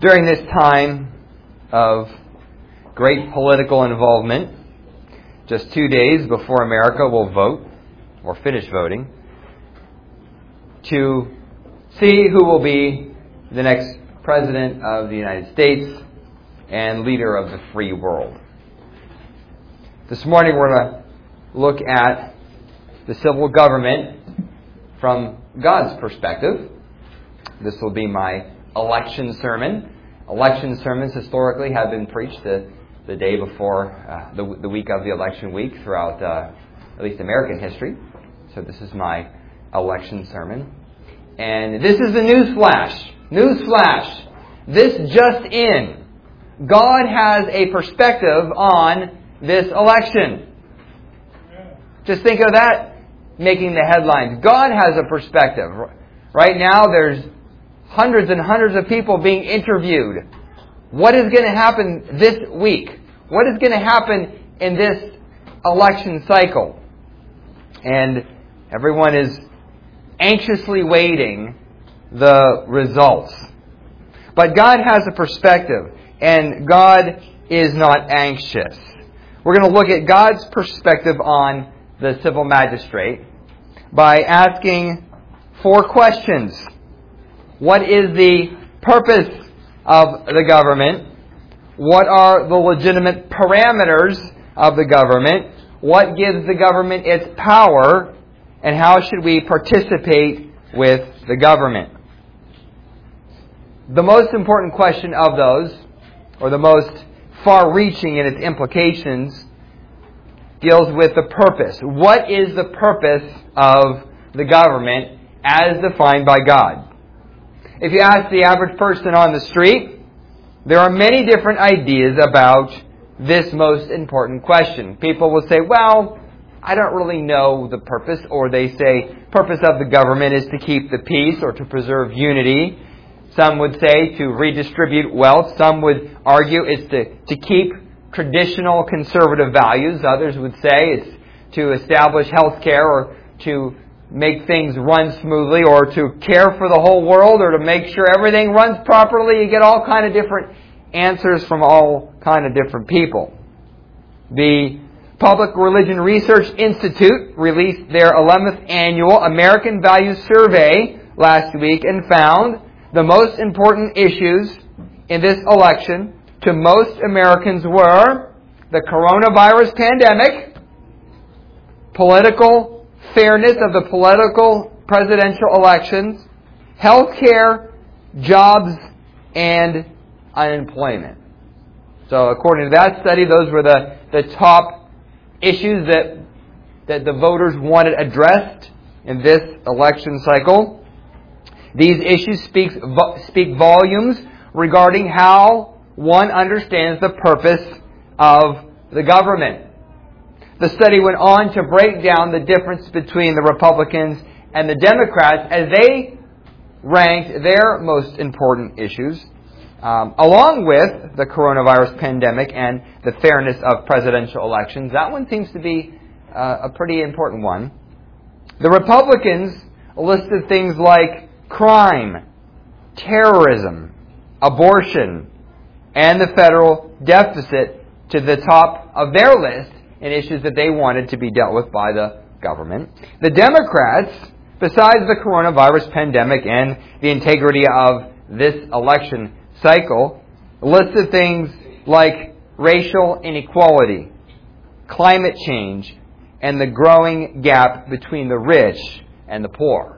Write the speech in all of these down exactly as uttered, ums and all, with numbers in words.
During this time of great political involvement, just two days before America will vote, or finish voting, to see who will be the next President of the United States and leader of the free world. This morning we're going to look at the civil government from God's perspective. This will be my election sermon. Election sermons historically have been preached the, the day before, uh, the, the week of the election week throughout uh, at least American history. So this is my election sermon. And this is the news flash. News flash. This just in. God has a perspective on this election. Just think of that making the headlines. God has a perspective. Right now there's hundreds and hundreds of people being interviewed. What is going to happen this week? What is going to happen in this election cycle? And everyone is anxiously waiting the results. But God has a perspective, and God is not anxious. We're going to look at God's perspective on the civil magistrate by asking four questions. What is the purpose of the government? What are the legitimate parameters of the government? What gives the government its power? And how should we participate with the government? The most important question of those, or the most far-reaching in its implications, deals with the purpose. What is the purpose of the government as defined by God? If you ask the average person on the street, there are many different ideas about this most important question. People will say, well, I don't really know the purpose, or they say, purpose of the government is to keep the peace or to preserve unity. Some would say to redistribute wealth. Some would argue it's to, to keep traditional conservative values. Others would say it's to establish health care or to make things run smoothly or to care for the whole world or to make sure everything runs properly. You get all kind of different answers from all kind of different people. The Public Religion Research Institute released their eleventh annual American Values Survey last week and found the most important issues in this election to most Americans were the coronavirus pandemic, political fairness of the political presidential elections, health care, jobs, and unemployment. So according to that study, those were the, the top issues that, that the voters wanted addressed in this election cycle. These issues speak, speak volumes regarding how one understands the purpose of the government. The study went on to break down the difference between the Republicans and the Democrats as they ranked their most important issues, um, along with the coronavirus pandemic and the fairness of presidential elections. That one seems to be uh, a pretty important one. The Republicans listed things like crime, terrorism, abortion, and the federal deficit to the top of their list in issues that they wanted to be dealt with by the government. The Democrats, besides the coronavirus pandemic and the integrity of this election cycle, listed things like racial inequality, climate change, and the growing gap between the rich and the poor.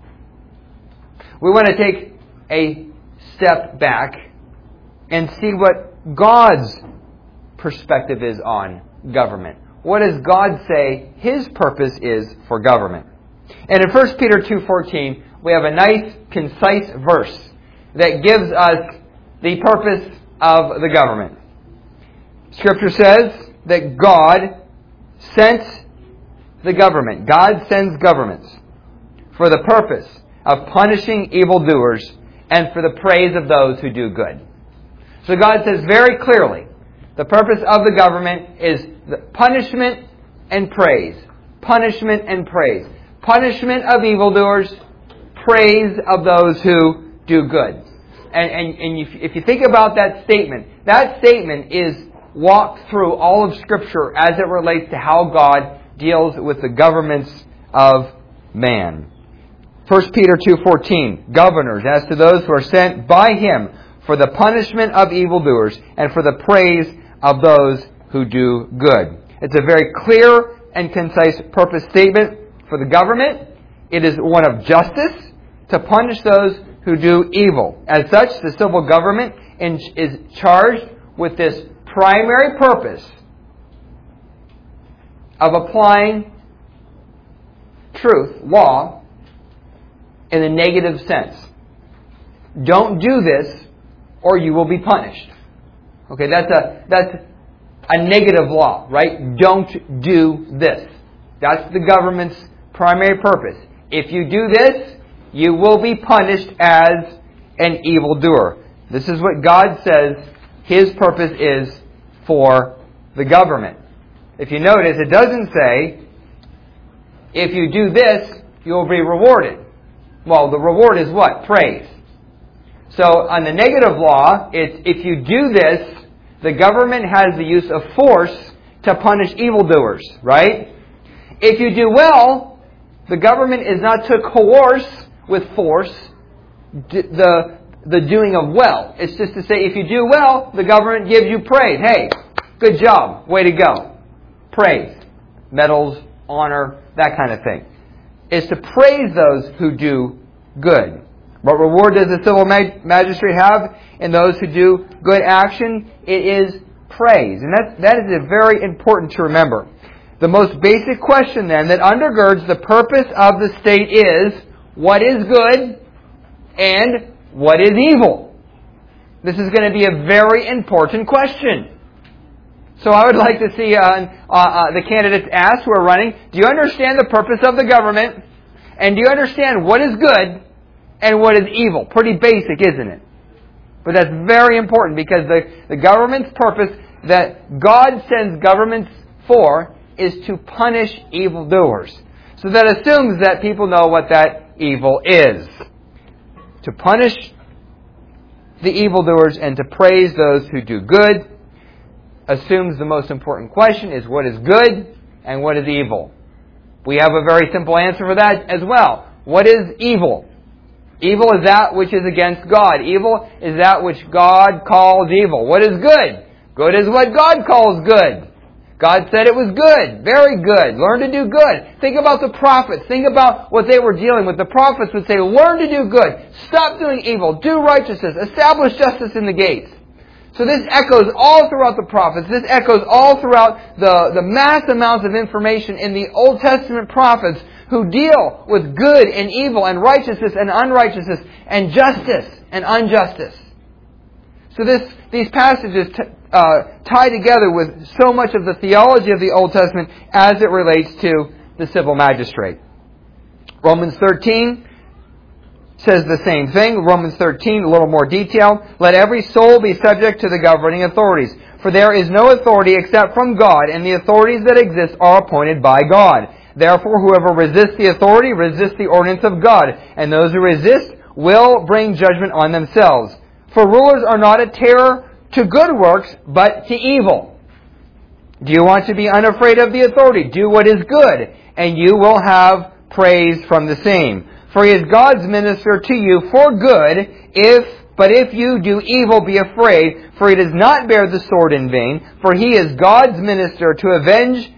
We want to take a step back and see what God's perspective is on government. What does God say His purpose is for government? And in First Peter two fourteen, we have a nice, concise verse that gives us the purpose of the government. Scripture says that God sent the government. God sends governments for the purpose of punishing evildoers and for the praise of those who do good. So God says very clearly, the purpose of the government is the punishment and praise. Punishment and praise. Punishment of evildoers, praise of those who do good. and, and, and if, if you think about that statement, that statement is walked through all of Scripture as it relates to how God deals with the governments of man. First Peter two fourteen, governors, as to those who are sent by Him for the punishment of evildoers and for the praise of those who do good. It's a very clear and concise purpose statement for the government. It is one of justice to punish those who do evil. As such, the civil government is charged with this primary purpose of applying truth, law, in a negative sense. Don't do this or you will be punished. Okay, that's a that's a negative law, right? Don't do this. That's the government's primary purpose. If you do this, you will be punished as an evildoer. This is what God says His purpose is for the government. If you notice, it doesn't say, if you do this, you will be rewarded. Well, the reward is what? Praise. So on the negative law, it's if you do this, the government has the use of force to punish evildoers, right? If you do well, the government is not to coerce with force the, the doing of well. It's just to say, if you do well, the government gives you praise. Hey, good job. Way to go. Praise. Medals, honor, that kind of thing. It's to praise those who do good. What reward does the civil mag- magistrate have in those who do good action? It is praise. And that, that is very important to remember. The most basic question then that undergirds the purpose of the state is, what is good and what is evil? This is going to be a very important question. So I would like to see uh, uh, uh, the candidates ask who are running, do you understand the purpose of the government? And do you understand what is good and what is evil? Pretty basic, isn't it? But that's very important because the, the government's purpose that God sends governments for is to punish evildoers. So that assumes that people know what that evil is. To punish the evildoers and to praise those who do good assumes the most important question is what is good and what is evil. We have a very simple answer for that as well. What is evil? Evil is that which is against God. Evil is that which God calls evil. What is good? Good is what God calls good. God said it was good. Very good. Learn to do good. Think about the prophets. Think about what they were dealing with. The prophets would say, learn to do good. Stop doing evil. Do righteousness. Establish justice in the gates. So this echoes all throughout the prophets. This echoes all throughout the, the mass amounts of information in the Old Testament prophets who deal with good and evil and righteousness and unrighteousness and justice and injustice. So this, these passages t- uh, tie together with so much of the theology of the Old Testament as it relates to the civil magistrate. Romans thirteen says the same thing. Romans thirteen, a little more detail. Let every soul be subject to the governing authorities. For there is no authority except from God, and the authorities that exist are appointed by God. Therefore, whoever resists the authority resists the ordinance of God, and those who resist will bring judgment on themselves. For rulers are not a terror to good works, but to evil. Do you want to be unafraid of the authority? Do what is good, and you will have praise from the same. For he is God's minister to you for good, if but if you do evil, be afraid, for he does not bear the sword in vain, for he is God's minister to avenge,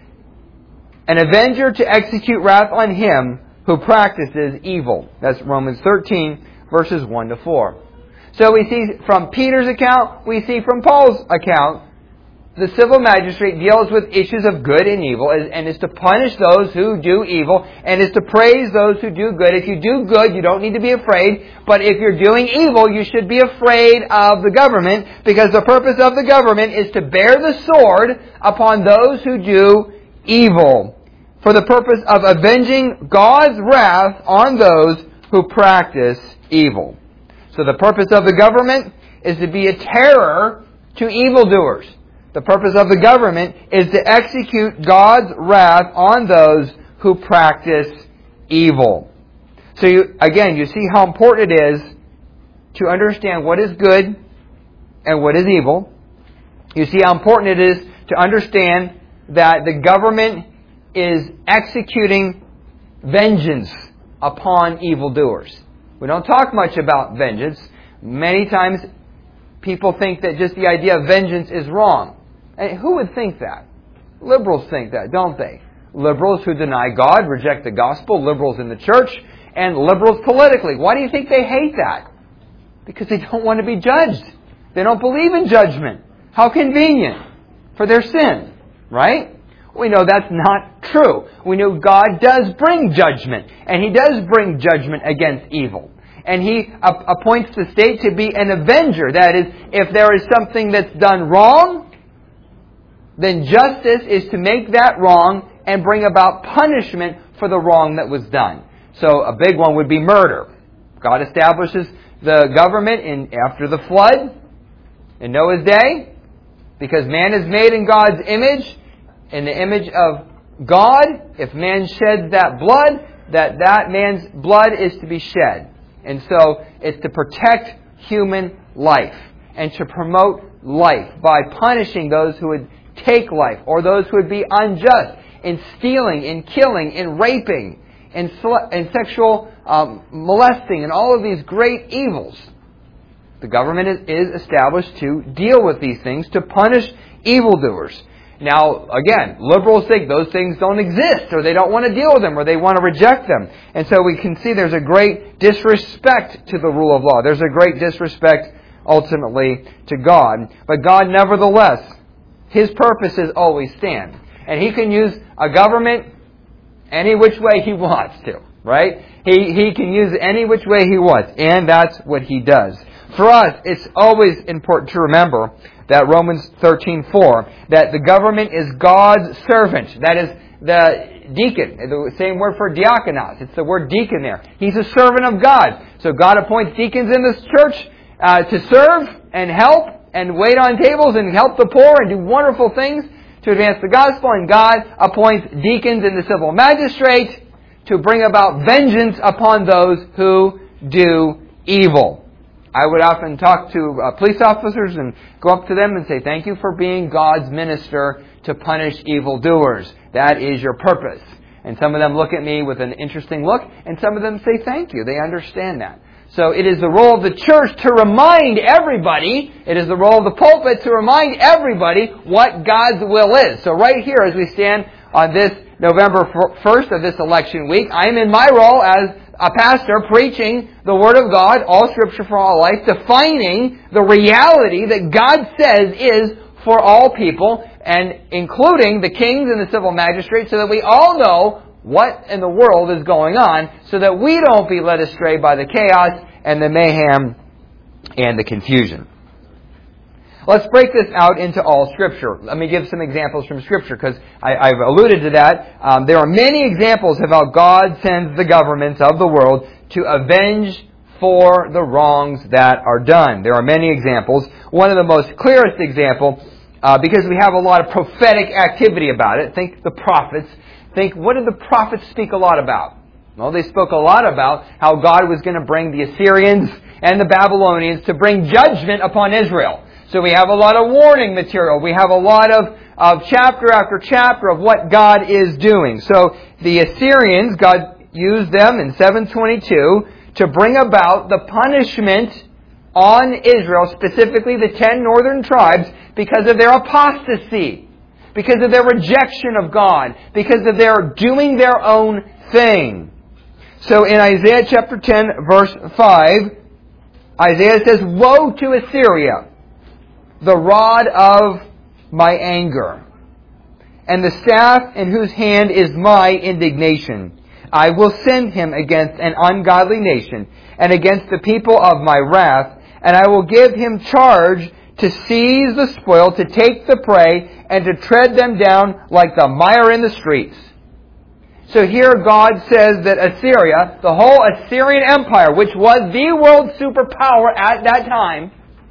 an avenger to execute wrath on him who practices evil. That's Romans thirteen, verses one to four. So we see from Peter's account, we see from Paul's account, the civil magistrate deals with issues of good and evil, and is to punish those who do evil, and is to praise those who do good. If you do good, you don't need to be afraid, but if you're doing evil, you should be afraid of the government, because the purpose of the government is to bear the sword upon those who do evil, for the purpose of avenging God's wrath on those who practice evil. So the purpose of the government is to be a terror to evildoers. The purpose of the government is to execute God's wrath on those who practice evil. So you, again, you see how important it is to understand what is good and what is evil. You see how important it is to understand that the government is executing vengeance upon evildoers. We don't talk much about vengeance. Many times people think that just the idea of vengeance is wrong. And who would think that? Liberals think that, don't they? Liberals who deny God, reject the gospel, liberals in the church, and liberals politically. Why do you think they hate that? Because they don't want to be judged. They don't believe in judgment. How convenient for their sin, right? We know that's not true. We know God does bring judgment, and He does bring judgment against evil. And He appoints the state to be an avenger. That is, if there is something that's done wrong, then justice is to make that wrong and bring about punishment for the wrong that was done. So a big one would be murder. God establishes the government in after the flood, in Noah's day, because man is made in God's image, in the image of God. If man sheds that blood, that that man's blood is to be shed. And so it's to protect human life and to promote life by punishing those who would take life or those who would be unjust in stealing, in killing, in raping, in, in sexual um, molesting, and all of these great evils. The government is, is established to deal with these things, to punish evildoers. Now, again, liberals think those things don't exist, or they don't want to deal with them, or they want to reject them. And so we can see there's a great disrespect to the rule of law. There's a great disrespect, ultimately, to God. But God, nevertheless, His purposes always stand. And He can use a government any which way He wants to, right? He, he can use it any which way He wants, and that's what He does. For us, it's always important to remember that Romans thirteen four, that the government is God's servant. That is the deacon, the same word for diakonos. It's the word deacon there. He's a servant of God. So God appoints deacons in this church uh, to serve and help and wait on tables and help the poor and do wonderful things to advance the gospel. And God appoints deacons in the civil magistrate to bring about vengeance upon those who do evil. I would often talk to uh, police officers and go up to them and say, thank you for being God's minister to punish evildoers. That is your purpose. And some of them look at me with an interesting look, and some of them say thank you. They understand that. So it is the role of the church to remind everybody, it is the role of the pulpit to remind everybody what God's will is. So right here, as we stand on this November first of this election week, I am in my role as a pastor preaching the Word of God, all Scripture for all life, defining the reality that God says is for all people, and including the kings and the civil magistrates, so that we all know what in the world is going on, so that we don't be led astray by the chaos and the mayhem and the confusion. Let's break this out into all Scripture. Let me give some examples from Scripture, because I've alluded to that. Um, there are many examples of how God sends the governments of the world to avenge for the wrongs that are done. There are many examples. One of the most clearest example, uh, because we have a lot of prophetic activity about it. Think the prophets. Think, what did the prophets speak a lot about? Well, they spoke a lot about how God was going to bring the Assyrians and the Babylonians to bring judgment upon Israel. So we have a lot of warning material. We have a lot of, of chapter after chapter of what God is doing. So the Assyrians, God used them in seven twenty-two to bring about the punishment on Israel, specifically the ten northern tribes, because of their apostasy, because of their rejection of God, because of their doing their own thing. So in Isaiah chapter ten, verse five, Isaiah says, "Woe to Assyria, the rod of my anger, and the staff in whose hand is my indignation. I will send him against an ungodly nation, and against the people of my wrath, and I will give him charge to seize the spoil, to take the prey, and to tread them down like the mire in the streets." So here God says that Assyria, the whole Assyrian Empire, which was the world superpower at that time,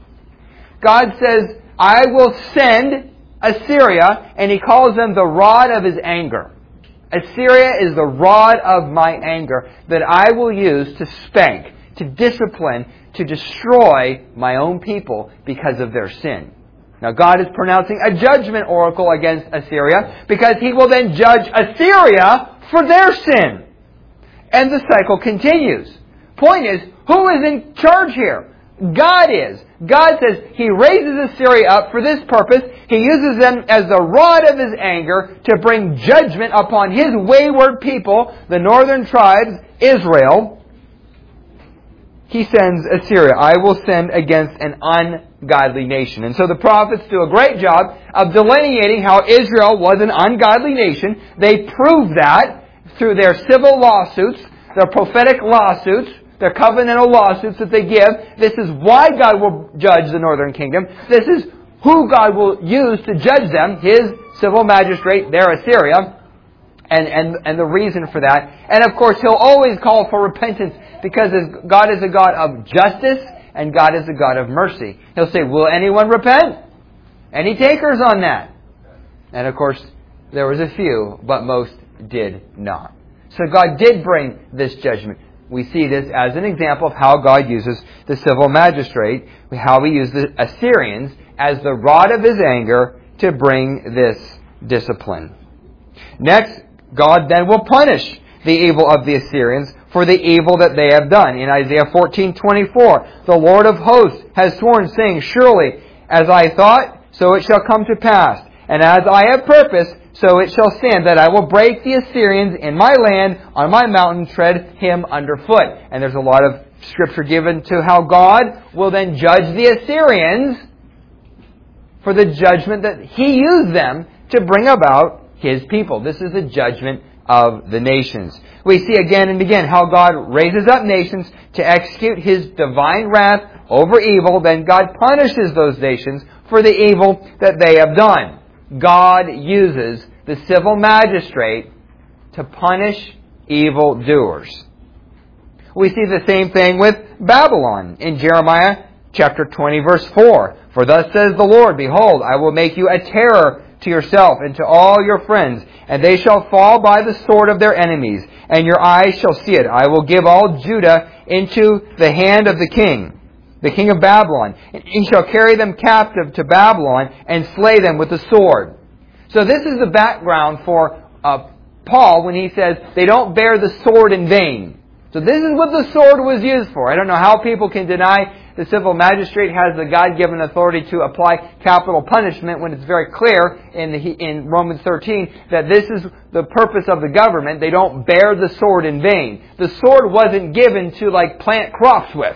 God says, I will send Assyria, and He calls them the rod of His anger. Assyria is the rod of my anger that I will use to spank, to discipline, to destroy my own people because of their sin. Now God is pronouncing a judgment oracle against Assyria because He will then judge Assyria for their sin. And the cycle continues. Point is, who is in charge here? God is. God says He raises Assyria up for this purpose. He uses them as the rod of His anger to bring judgment upon His wayward people, the northern tribes, Israel. He sends Assyria. I will send against an ungodly nation. And so the prophets do a great job of delineating how Israel was an ungodly nation. They prove that through their civil lawsuits, their prophetic lawsuits, their covenantal lawsuits that they give. This is why God will judge the northern kingdom. This is who God will use to judge them, His civil magistrate, their Assyria, and, and, and the reason for that. And of course, He'll always call for repentance because God is a God of justice and God is a God of mercy. He'll say, will anyone repent? Any takers on that? And of course, there was a few, but most did not. So God did bring this judgment. We see this as an example of how God uses the civil magistrate, how He used the Assyrians as the rod of His anger to bring this discipline. Next, God then will punish the evil of the Assyrians for the evil that they have done. In Isaiah fourteen twenty-four, the Lord of hosts has sworn, saying, surely, as I thought, so it shall come to pass, and as I have purposed, so it shall stand, that I will break the Assyrians in my land, on my mountain, tread him underfoot. And there's a lot of scripture given to how God will then judge the Assyrians for the judgment that He used them to bring about His people. This is the judgment of the nations. We see again and again how God raises up nations to execute His divine wrath over evil. Then God punishes those nations for the evil that they have done. God uses the civil magistrate to punish evildoers. We see the same thing with Babylon in Jeremiah chapter twenty, verse four. For thus says the Lord, behold, I will make you a terror to yourself and to all your friends, and they shall fall by the sword of their enemies, and your eyes shall see it. I will give all Judah into the hand of the king, the king of Babylon, and he shall carry them captive to Babylon and slay them with the sword. So this is the background for uh, Paul when he says they don't bear the sword in vain. So this is what the sword was used for. I don't know how people can deny the civil magistrate has the God-given authority to apply capital punishment when it's very clear in, the, in Romans thirteen that this is the purpose of the government. They don't bear the sword in vain. The sword wasn't given to like plant crops with.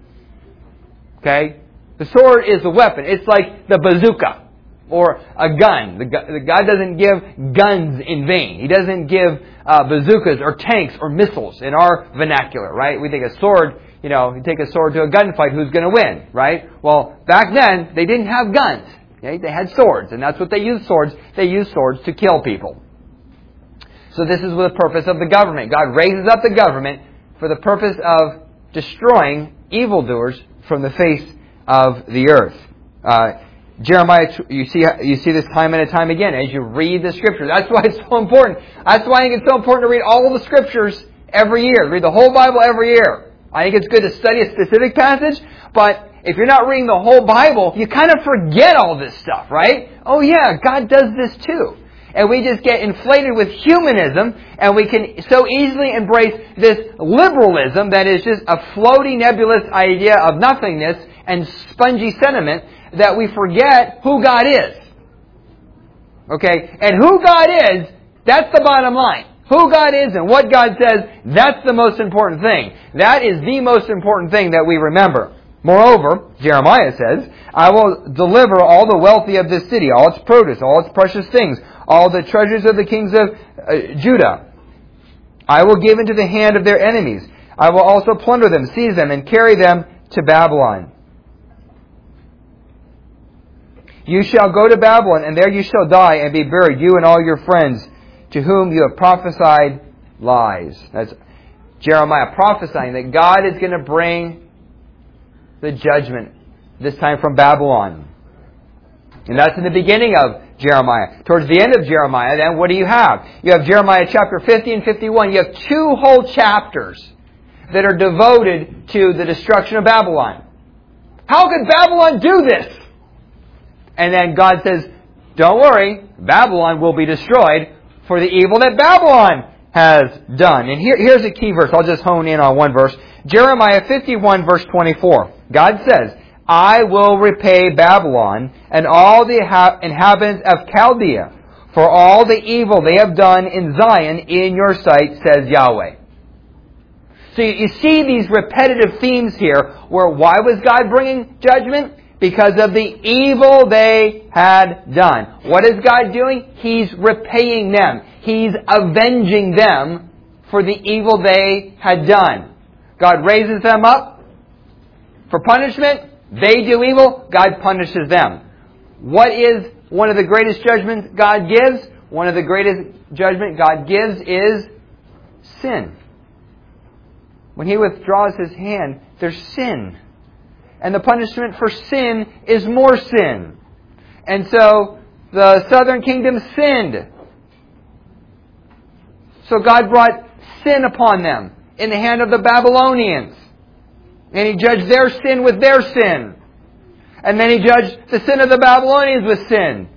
Okay? The sword is a weapon. It's like the bazooka or a gun. The, God doesn't give guns in vain. He doesn't give uh, bazookas or tanks or missiles in our vernacular, right? We think a sword, you know, you take a sword to a gunfight, who's going to win, right? Well, back then, they didn't have guns. Okay? They had swords, and that's what they used swords. They used swords to kill people. So this is the purpose of the government. God raises up the government for the purpose of destroying evildoers from the face of the earth. Uh, Jeremiah, you see, you see this time and time again as you read the Scripture. That's why it's so important. That's why I think it's so important to read all the Scriptures every year. Read the whole Bible every year. I think it's good to study a specific passage, but if you're not reading the whole Bible, you kind of forget all this stuff, right? Oh yeah, God does this too. And we just get inflated with humanism, and we can so easily embrace this liberalism that is just a floating, nebulous idea of nothingness and spongy sentiment that we forget who God is. Okay? And who God is, that's the bottom line. Who God is and what God says, that's the most important thing. That is the most important thing that we remember. Moreover, Jeremiah says, I will deliver all the wealthy of this city, all its produce, all its precious things, all the treasures of the kings of uh, Judah. I will give into the hand of their enemies. I will also plunder them, seize them, and carry them to Babylon. You shall go to Babylon, and there you shall die and be buried, you and all your friends, to whom you have prophesied lies. That's Jeremiah prophesying that God is going to bring the judgment, this time from Babylon. And that's in the beginning of Jeremiah. Towards the end of Jeremiah, then, what do you have? You have Jeremiah chapter fifty and fifty-one. You have two whole chapters that are devoted to the destruction of Babylon. How could Babylon do this? And then God says, don't worry, Babylon will be destroyed for the evil that Babylon has done. And here, here's a key verse. I'll just hone in on one verse. Jeremiah fifty-one, verse twenty-four. God says, I will repay Babylon and all the inhabitants of Chaldea for all the evil they have done in Zion in your sight, says Yahweh. So you see these repetitive themes here where why was God bringing judgment? Because of the evil they had done. What is God doing? He's repaying them. He's avenging them for the evil they had done. God raises them up for punishment. They do evil. God punishes them. What is one of the greatest judgments God gives? One of the greatest judgment God gives is sin. When He withdraws His hand, there's sin. And the punishment for sin is more sin. And so the southern kingdom sinned. So God brought sin upon them in the hand of the Babylonians. And He judged their sin with their sin. And then He judged the sin of the Babylonians with sin.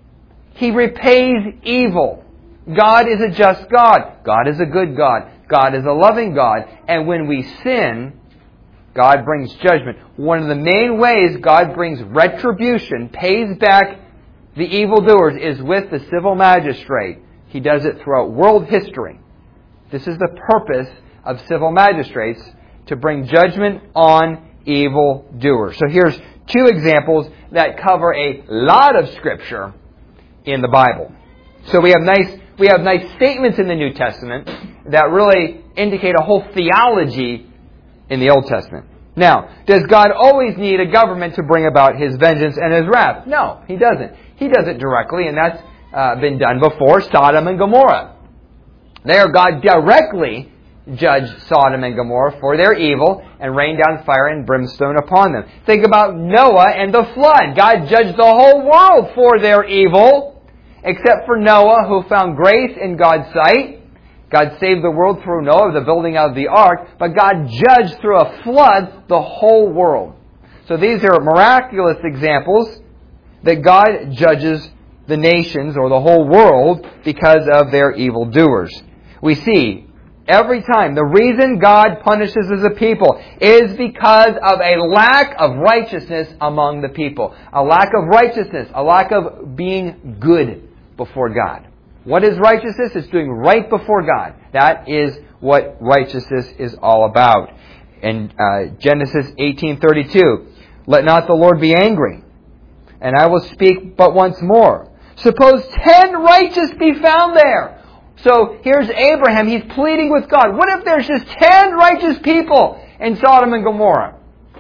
He repays evil. God is a just God. God is a good God. God is a loving God. And when we sin, God brings judgment. One of the main ways God brings retribution, pays back the evildoers, is with the civil magistrate. He does it throughout world history. This is the purpose of civil magistrates, to bring judgment on evildoers. So here's two examples that cover a lot of Scripture in the Bible. So we have nice we have nice statements in the New Testament that really indicate a whole theology in the Old Testament. Now, does God always need a government to bring about His vengeance and His wrath? No, He doesn't. He does it directly, and that's uh, been done before. Sodom and Gomorrah. There, God directly judged Sodom and Gomorrah for their evil and rained down fire and brimstone upon them. Think about Noah and the flood. God judged the whole world for their evil, except for Noah, who found grace in God's sight. God saved the world through Noah, the building of the ark, but God judged through a flood the whole world. So these are miraculous examples that God judges the nations or the whole world because of their evildoers. We see every time the reason God punishes as a people is because of a lack of righteousness among the people. A lack of righteousness, a lack of being good before God. What is righteousness? It's doing right before God. That is what righteousness is all about. In uh, Genesis eighteen thirty-two, let not the Lord be angry, and I will speak but once more. Suppose ten righteous be found there. So here's Abraham. He's pleading with God. What if there's just ten righteous people in Sodom and Gomorrah?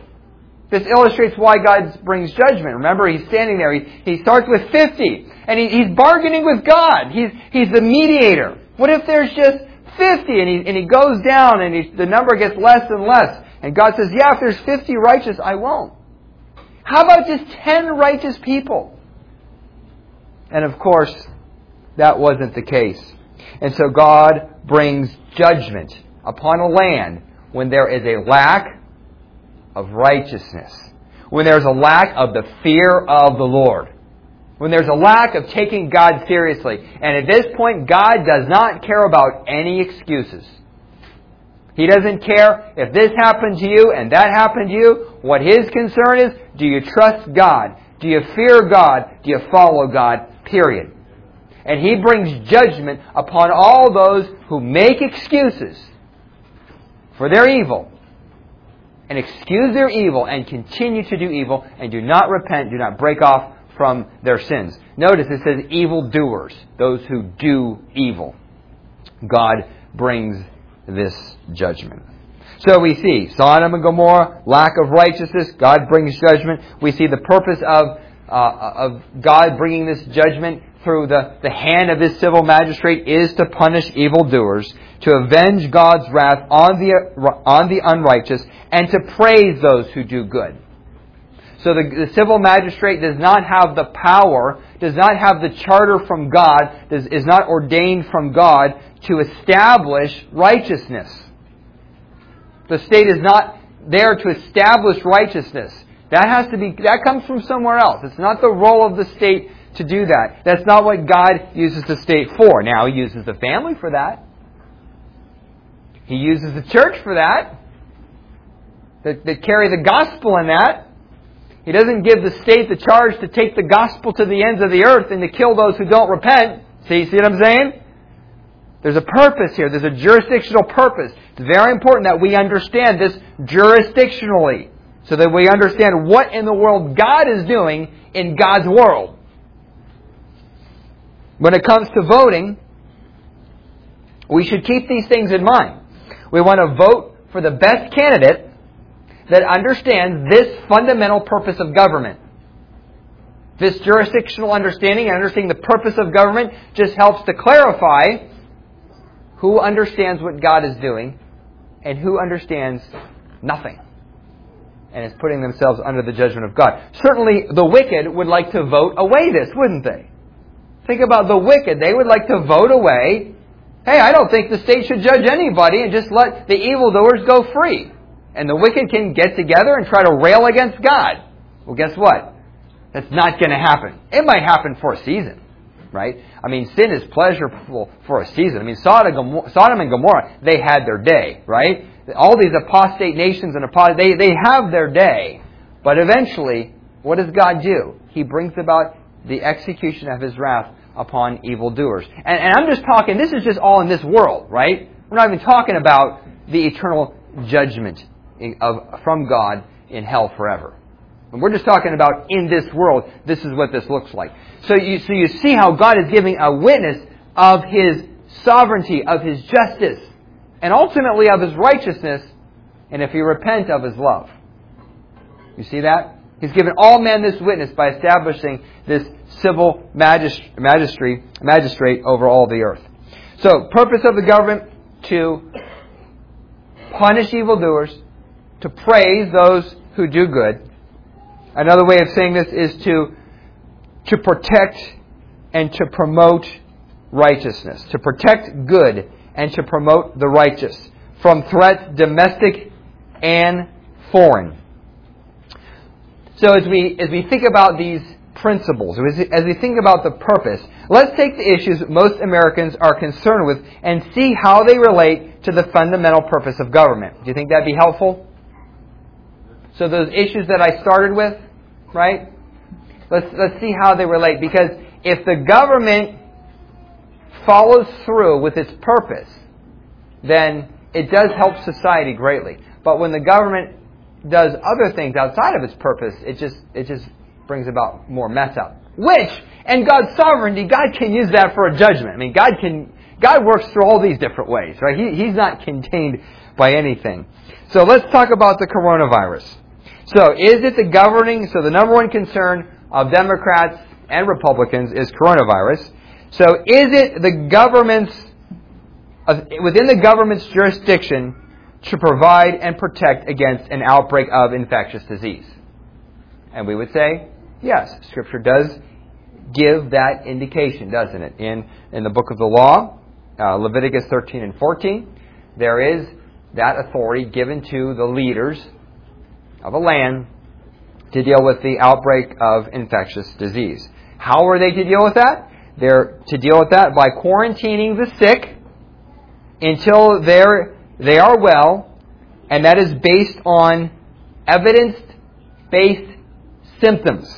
This illustrates why God brings judgment. Remember, He's standing there. He, he starts with fifty. And he, he's bargaining with God. He's, he's the mediator. What if there's just fifty? And he, and he goes down and he, the number gets less and less. And God says, yeah, if there's fifty righteous, I won't. How about just ten righteous people? And of course, that wasn't the case. And so God brings judgment upon a land when there is a lack of righteousness. When there's a lack of the fear of the Lord. When there's a lack of taking God seriously. And at this point, God does not care about any excuses. He doesn't care if this happened to you and that happened to you. What His concern is, do you trust God? Do you fear God? Do you follow God? Period. And He brings judgment upon all those who make excuses for their evil. And excuse their evil and continue to do evil and do not repent, do not break off from their sins. Notice it says evildoers, those who do evil. God brings this judgment. So we see Sodom and Gomorrah, lack of righteousness, God brings judgment. We see the purpose of uh, of God bringing this judgment through the, the hand of this civil magistrate is to punish evildoers, to avenge God's wrath on the on the unrighteous, and to praise those who do good. So the, the civil magistrate does not have the power, does not have the charter from God, does, is not ordained from God to establish righteousness. The state is not there to establish righteousness. That has to be, that comes from somewhere else. It's not the role of the state to do that. That's not what God uses the state for. Now, He uses the family for that. He uses the church for that. That, that carry the gospel in that. He doesn't give the state the charge to take the gospel to the ends of the earth and to kill those who don't repent. See, see what I'm saying? There's a purpose here. There's a jurisdictional purpose. It's very important that we understand this jurisdictionally, so that we understand what in the world God is doing in God's world. When it comes to voting, we should keep these things in mind. We want to vote for the best candidate that understands this fundamental purpose of government. This jurisdictional understanding and understanding the purpose of government just helps to clarify who understands what God is doing and who understands nothing and is putting themselves under the judgment of God. Certainly the wicked would like to vote away this, wouldn't they? Think about the wicked. They would like to vote away, hey, I don't think the state should judge anybody and just let the evildoers go free. And the wicked can get together and try to rail against God. Well, guess what? That's not going to happen. It might happen for a season, right? I mean, sin is pleasurable for a season. I mean, Sodom and Gomorrah, they had their day, right? All these apostate nations and apostate, they, they have their day. But eventually, what does God do? He brings about the execution of His wrath upon evildoers. And, and I'm just talking, this is just all in this world, right? We're not even talking about the eternal judgment of, from God in hell forever. And we're just talking about in this world, this is what this looks like. So you, so you see how God is giving a witness of His sovereignty, of His justice, and ultimately of His righteousness, and if you repent, of His love. You see that? He's given all men this witness by establishing this civil magist- magistrate, magistrate over all the earth. So, purpose of the government, to punish evildoers, to praise those who do good. Another way of saying this is to, to protect and to promote righteousness. To protect good and to promote the righteous from threats domestic and foreign. So as we as we think about these principles, as we think about the purpose, let's take the issues most Americans are concerned with and see how they relate to the fundamental purpose of government. Do you think that'd be helpful? So those issues that I started with, right? Let's let's see how they relate. Because if the government follows through with its purpose, then it does help society greatly. But when the government does other things outside of its purpose, it just it just brings about more mess up. Which, in God's sovereignty, God can use that for a judgment. I mean, God can God works through all these different ways, right? He, he's not contained by anything. So let's talk about the coronavirus. So is it the governing, so the number one concern of Democrats and Republicans is coronavirus. So is it the government's, within the government's jurisdiction to provide and protect against an outbreak of infectious disease? And we would say, yes, Scripture does give that indication, doesn't it? In, in the book of the law, uh, Leviticus thirteen and fourteen, there is that authority given to the leaders of a land to deal with the outbreak of infectious disease. How are they to deal with that? They're to deal with that by quarantining the sick until they're, they are well, and that is based on evidence-based symptoms.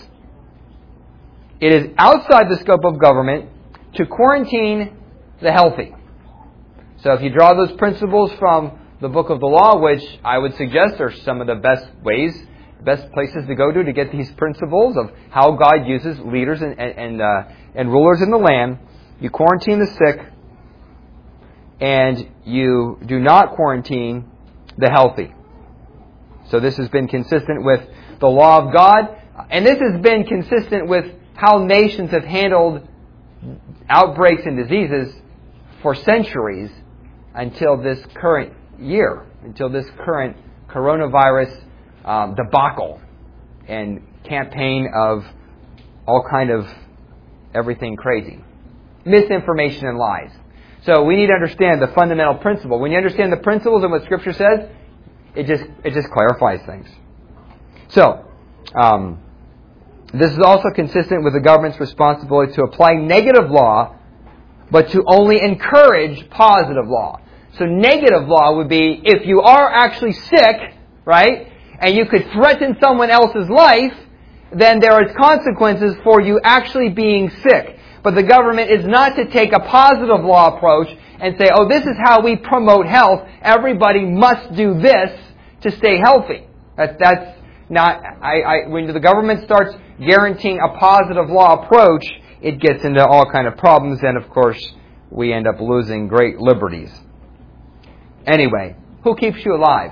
It is outside the scope of government to quarantine the healthy. So if you draw those principles from the book of the law, which I would suggest are some of the best ways, best places to go to to get these principles of how God uses leaders and and, uh, and rulers in the land, you quarantine the sick, and you do not quarantine the healthy. So this has been consistent with the law of God, and this has been consistent with how nations have handled outbreaks and diseases for centuries until this current year, until this current coronavirus um, debacle and campaign of all kind of everything crazy. Misinformation and lies. So we need to understand the fundamental principle. When you understand the principles and what Scripture says, It just it just clarifies things. So, um, this is also consistent with the government's responsibility to apply negative law, but to only encourage positive law. So negative law would be if you are actually sick, right, and you could threaten someone else's life, then there is consequences for you actually being sick. But the government is not to take a positive law approach and say, oh, this is how we promote health. Everybody must do this to stay healthy. That, that's not, I, I, when the government starts guaranteeing a positive law approach, it gets into all kind of problems, and of course, we end up losing great liberties. Anyway, who keeps you alive?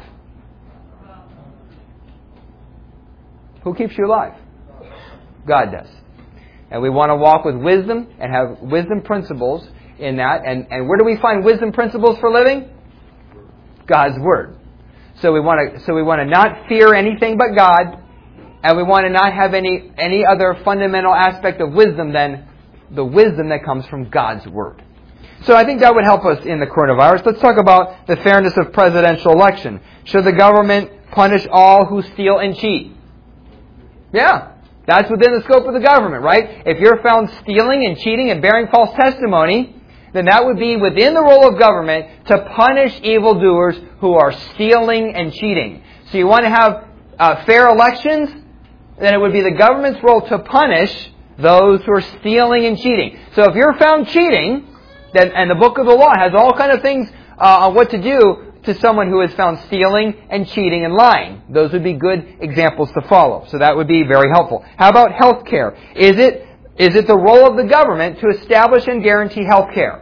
Who keeps you alive? God does. And we want to walk with wisdom and have wisdom principles in that. And, and where do we find wisdom principles for living? God's Word. So we want to so we want to not fear anything but God, and we want to not have any any other fundamental aspect of wisdom than the wisdom that comes from God's Word. So I think that would help us in the coronavirus. Let's talk about the fairness of presidential election. Should the government punish all who steal and cheat? Yeah. That's within the scope of the government, right? If you're found stealing and cheating and bearing false testimony, then that would be within the role of government to punish evildoers who are stealing and cheating. So you want to have uh, fair elections? Then it would be the government's role to punish those who are stealing and cheating. So if you're found cheating, then, and the book of the law has all kind of things uh, on what to do to someone who is found stealing and cheating and lying. Those would be good examples to follow. So that would be very helpful. How about health care? Is it, is it the role of the government to establish and guarantee health care?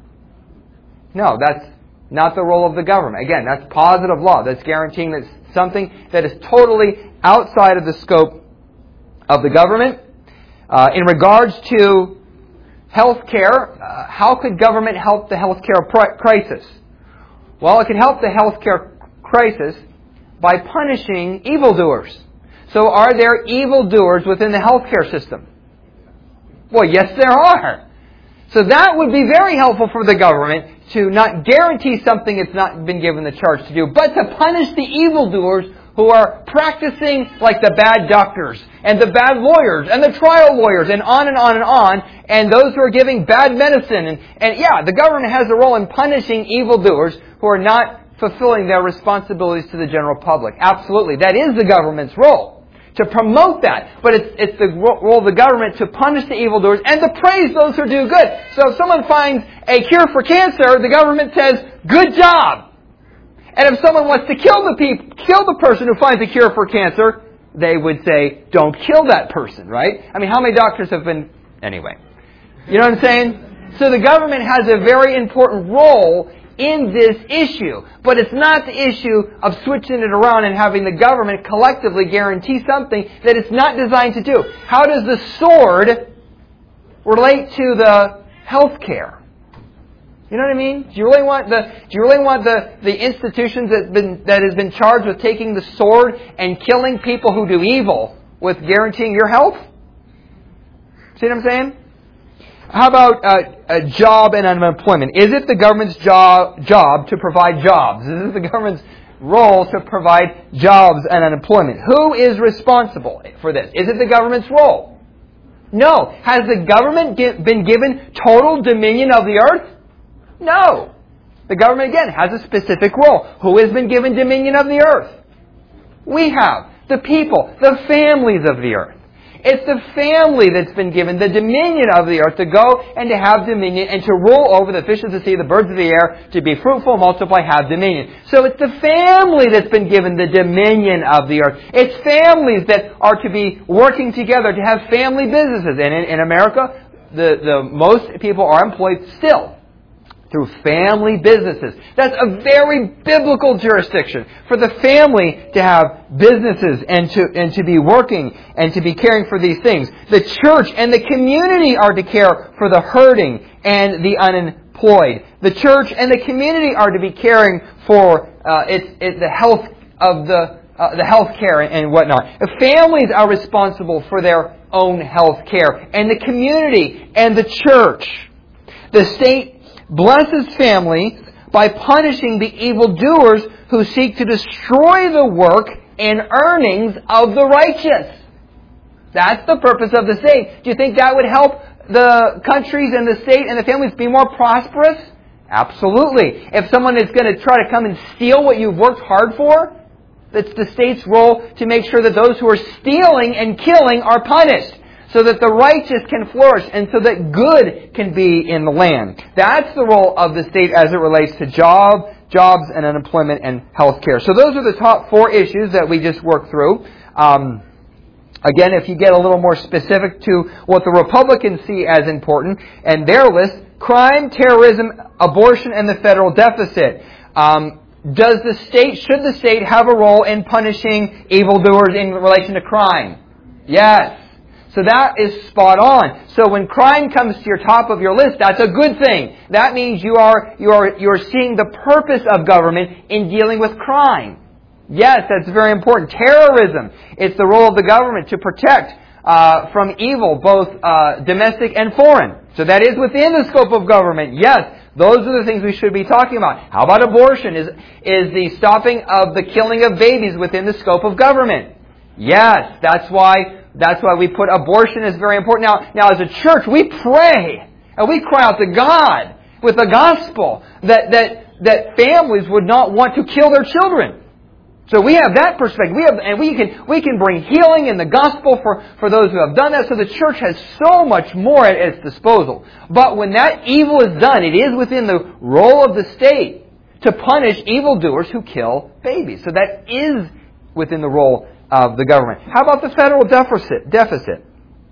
No, that's not the role of the government. Again, that's positive law. That's guaranteeing that something that is totally outside of the scope of the government. Uh, in regards to health care, uh, how could government help the health care pr- crisis? Well, it can help the healthcare crisis by punishing evildoers. So are there evildoers within the healthcare system? Well, yes, there are. So that would be very helpful for the government to not guarantee something it's not been given the charge to do, but to punish the evildoers who are practicing like the bad doctors and the bad lawyers and the trial lawyers and on and on and on, and those who are giving bad medicine. And, and yeah, the government has a role in punishing evildoers who are not fulfilling their responsibilities to the general public. Absolutely. That is the government's role, to promote that. But it's, it's the role of the government to punish the evildoers and to praise those who do good. So if someone finds a cure for cancer, the government says, good job. And if someone wants to kill the peop- kill the person who finds a cure for cancer, they would say, don't kill that person, right? I mean, how many doctors have been... Anyway. You know what I'm saying? So the government has a very important role in this issue. But it's not the issue of switching it around and having the government collectively guarantee something that it's not designed to do. How does the sword relate to the health care? You know what I mean? Do you really want the do you really want the, the institutions that been that has been charged with taking the sword and killing people who do evil with guaranteeing your health? See what I'm saying? How about uh, a job and unemployment? Is it the government's job job to provide jobs? Is it the government's role to provide jobs and unemployment? Who is responsible for this? Is it the government's role? No. Has the government gi- been given total dominion of the earth? No. The government, again, has a specific role. Who has been given dominion of the earth? We have. The people, the families of the earth. It's the family that's been given the dominion of the earth to go and to have dominion and to rule over the fish of the sea, the birds of the air, to be fruitful, multiply, have dominion. So it's the family that's been given the dominion of the earth. It's families that are to be working together to have family businesses. And in, in America, the, the most people are employed still through family businesses. That's a very biblical jurisdiction for the family to have businesses and to and to be working and to be caring for these things. The church and the community are to care for the hurting and the unemployed. The church and the community are to be caring for uh, it's, it's the health of the uh, the health care and whatnot. The families are responsible for their own health care, and the community and the church. The state blesses families by punishing the evildoers who seek to destroy the work and earnings of the righteous. That's the purpose of the state. Do you think that would help the countries and the state and the families be more prosperous? Absolutely. If someone is going to try to come and steal what you've worked hard for, it's the state's role to make sure that those who are stealing and killing are punished, so that the righteous can flourish and so that good can be in the land. That's the role of the state as it relates to job, jobs and unemployment and health care. So those are the top four issues that we just worked through. Um, again, if you get a little more specific to what the Republicans see as important and their list, crime, terrorism, abortion, and the federal deficit. Um, does the state, should the state have a role in punishing evildoers in relation to crime? Yes. So that is spot on. So when crime comes to your top of your list, that's a good thing. That means you are you are you are seeing the purpose of government in dealing with crime. Yes, that's very important. Terrorism. It's the role of the government to protect uh, from evil, both uh, domestic and foreign. So that is within the scope of government. Yes, those are the things we should be talking about. How about abortion? Is is the stopping of the killing of babies within the scope of government? Yes, that's why. That's why we put abortion as very important. Now, now as a church, we pray and we cry out to God with the gospel that, that, that families would not want to kill their children. So we have that perspective. We have, and we can, we can bring healing in the gospel for, for those who have done that. So the church has so much more at its disposal. But when that evil is done, it is within the role of the state to punish evildoers who kill babies. So that is within the role of the government. How about the federal deficit? Deficit.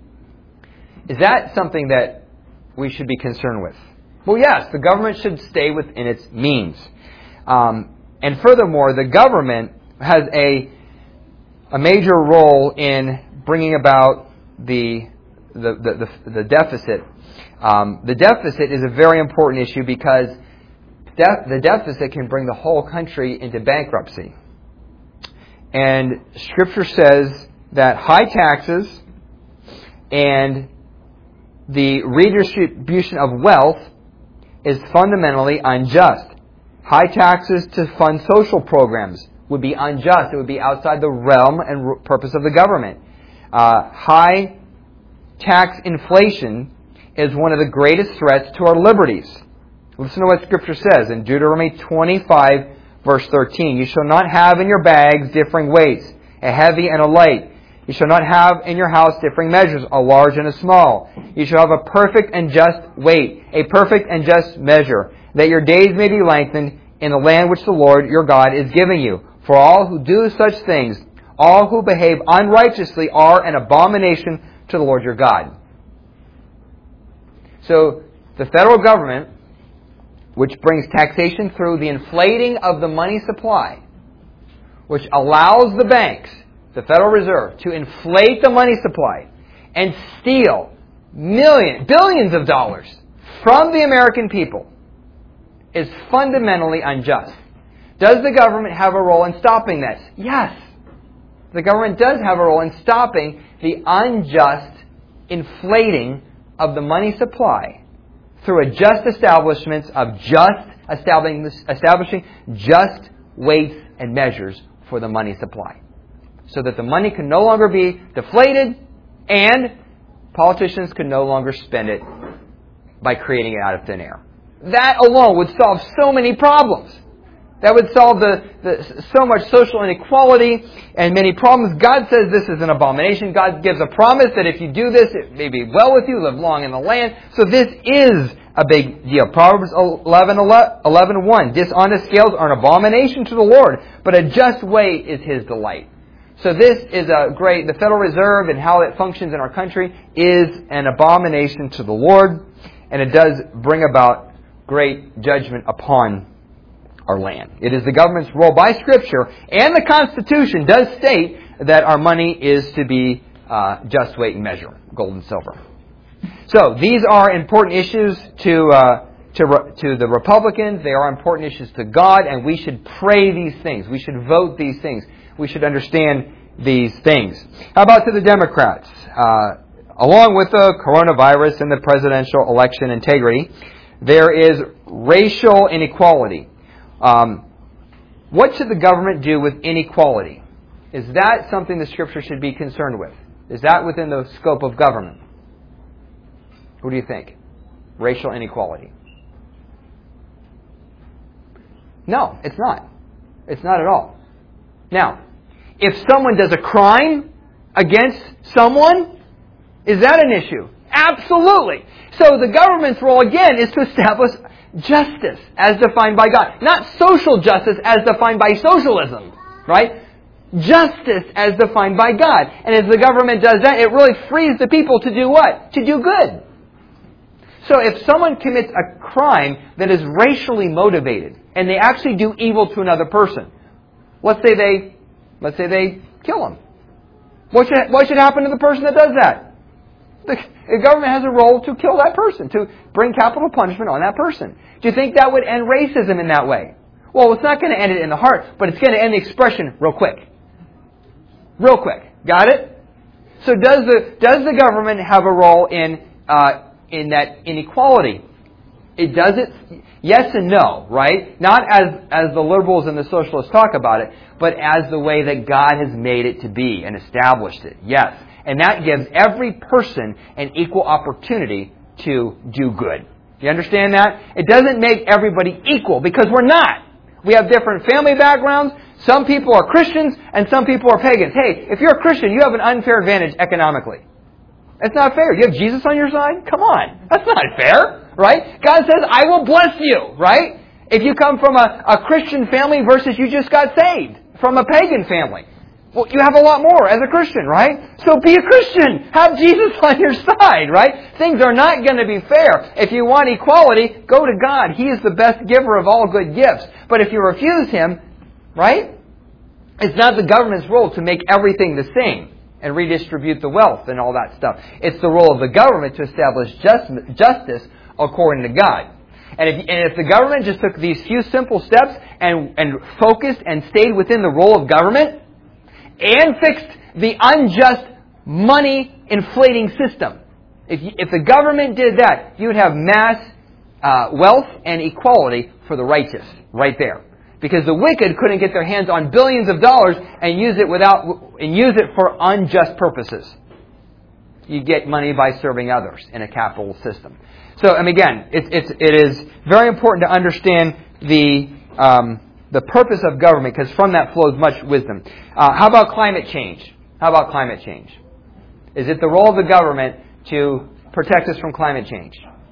Is that something that we should be concerned with? Well, yes, the government should stay within its means. Um, and furthermore, the government has a a major role in bringing about the the the, the, the deficit. Um, the deficit is a very important issue because def- the deficit can bring the whole country into bankruptcy. And Scripture says that high taxes and the redistribution of wealth is fundamentally unjust. High taxes to fund social programs would be unjust. It would be outside the realm and purpose of the government. Uh, high tax inflation is one of the greatest threats to our liberties. Listen to what Scripture says in Deuteronomy twenty-five, verse thirteen. You shall not have in your bags differing weights, a heavy and a light. You shall not have in your house differing measures, a large and a small. You shall have a perfect and just weight, a perfect and just measure, that your days may be lengthened in the land which the Lord your God is giving you. For all who do such things, all who behave unrighteously, are an abomination to the Lord your God. So, the federal government, which brings taxation through the inflating of the money supply, which allows the banks, the Federal Reserve, to inflate the money supply and steal millions, billions of dollars from the American people, is fundamentally unjust. Does the government have a role in stopping this? Yes. The government does have a role in stopping the unjust inflating of the money supply through a just establishments of just establishing, establishing just weights and measures for the money supply, so that the money can no longer be deflated and politicians can no longer spend it by creating it out of thin air. That alone would solve so many problems. That would solve the, the so much social inequality and many problems. God says this is an abomination. God gives a promise that if you do this, it may be well with you, live long in the land. So this is a big deal. Proverbs eleven, eleven, one. Dishonest scales are an abomination to the Lord, but a just way is His delight. So this is a great, the Federal Reserve and how it functions in our country is an abomination to the Lord, and it does bring about great judgment upon our land. It is the government's role by Scripture, and the Constitution does state that our money is to be uh, just weight and measure, gold and silver. So these are important issues to uh, to re- to the Republicans. They are important issues to God, and we should pray these things. We should vote these things. We should understand these things. How about to the Democrats? Uh, along with the coronavirus and the presidential election integrity, there is racial inequality. Um, what should the government do with inequality? Is that something the Scripture should be concerned with? Is that within the scope of government? What do you think? Racial inequality. No, it's not. It's not at all. Now, if someone does a crime against someone, is that an issue? Absolutely. So the government's role, again, is to establish justice as defined by God. Not social justice as defined by socialism, right? Justice as defined by God. And as the government does that, it really frees the people to do what? To do good. So if someone commits a crime that is racially motivated, and they actually do evil to another person, let's say they, let's say they kill them. What should, what should happen to the person that does that? The, the government has a role to kill that person, to bring capital punishment on that person. Do you think that would end racism in that way? Well, it's not going to end it in the heart, but it's going to end the expression real quick. Real quick. Got it? So does the does the government have a role in uh, in that inequality? It does it, yes and no, right? Not as, as the liberals and the socialists talk about it, but as the way that God has made it to be and established it. Yes. And that gives every person an equal opportunity to do good. Do you understand that? It doesn't make everybody equal, because we're not. We have different family backgrounds. Some people are Christians and some people are pagans. Hey, if you're a Christian, you have an unfair advantage economically. That's not fair. You have Jesus on your side? Come on. That's not fair, right? God says, I will bless you, right? If you come from a, a Christian family versus you just got saved from a pagan family. Well, you have a lot more as a Christian, right? So be a Christian. Have Jesus on your side, right? Things are not going to be fair. If you want equality, go to God. He is the best giver of all good gifts. But if you refuse Him, right? It's not the government's role to make everything the same and redistribute the wealth and all that stuff. It's the role of the government to establish just, justice according to God. And if, and if the government just took these few simple steps and, and focused and stayed within the role of government and fixed the unjust money inflating system, if, you, if the government did that, you would have mass uh, wealth and equality for the righteous right there. Because the wicked couldn't get their hands on billions of dollars and use it without and use it for unjust purposes. You get money by serving others in a capitalist system. So, and again, it's it's it is very important to understand the um, the purpose of government, because from that flows much wisdom. Uh, how about climate change? How about climate change? Is it the role of the government to protect us from climate change?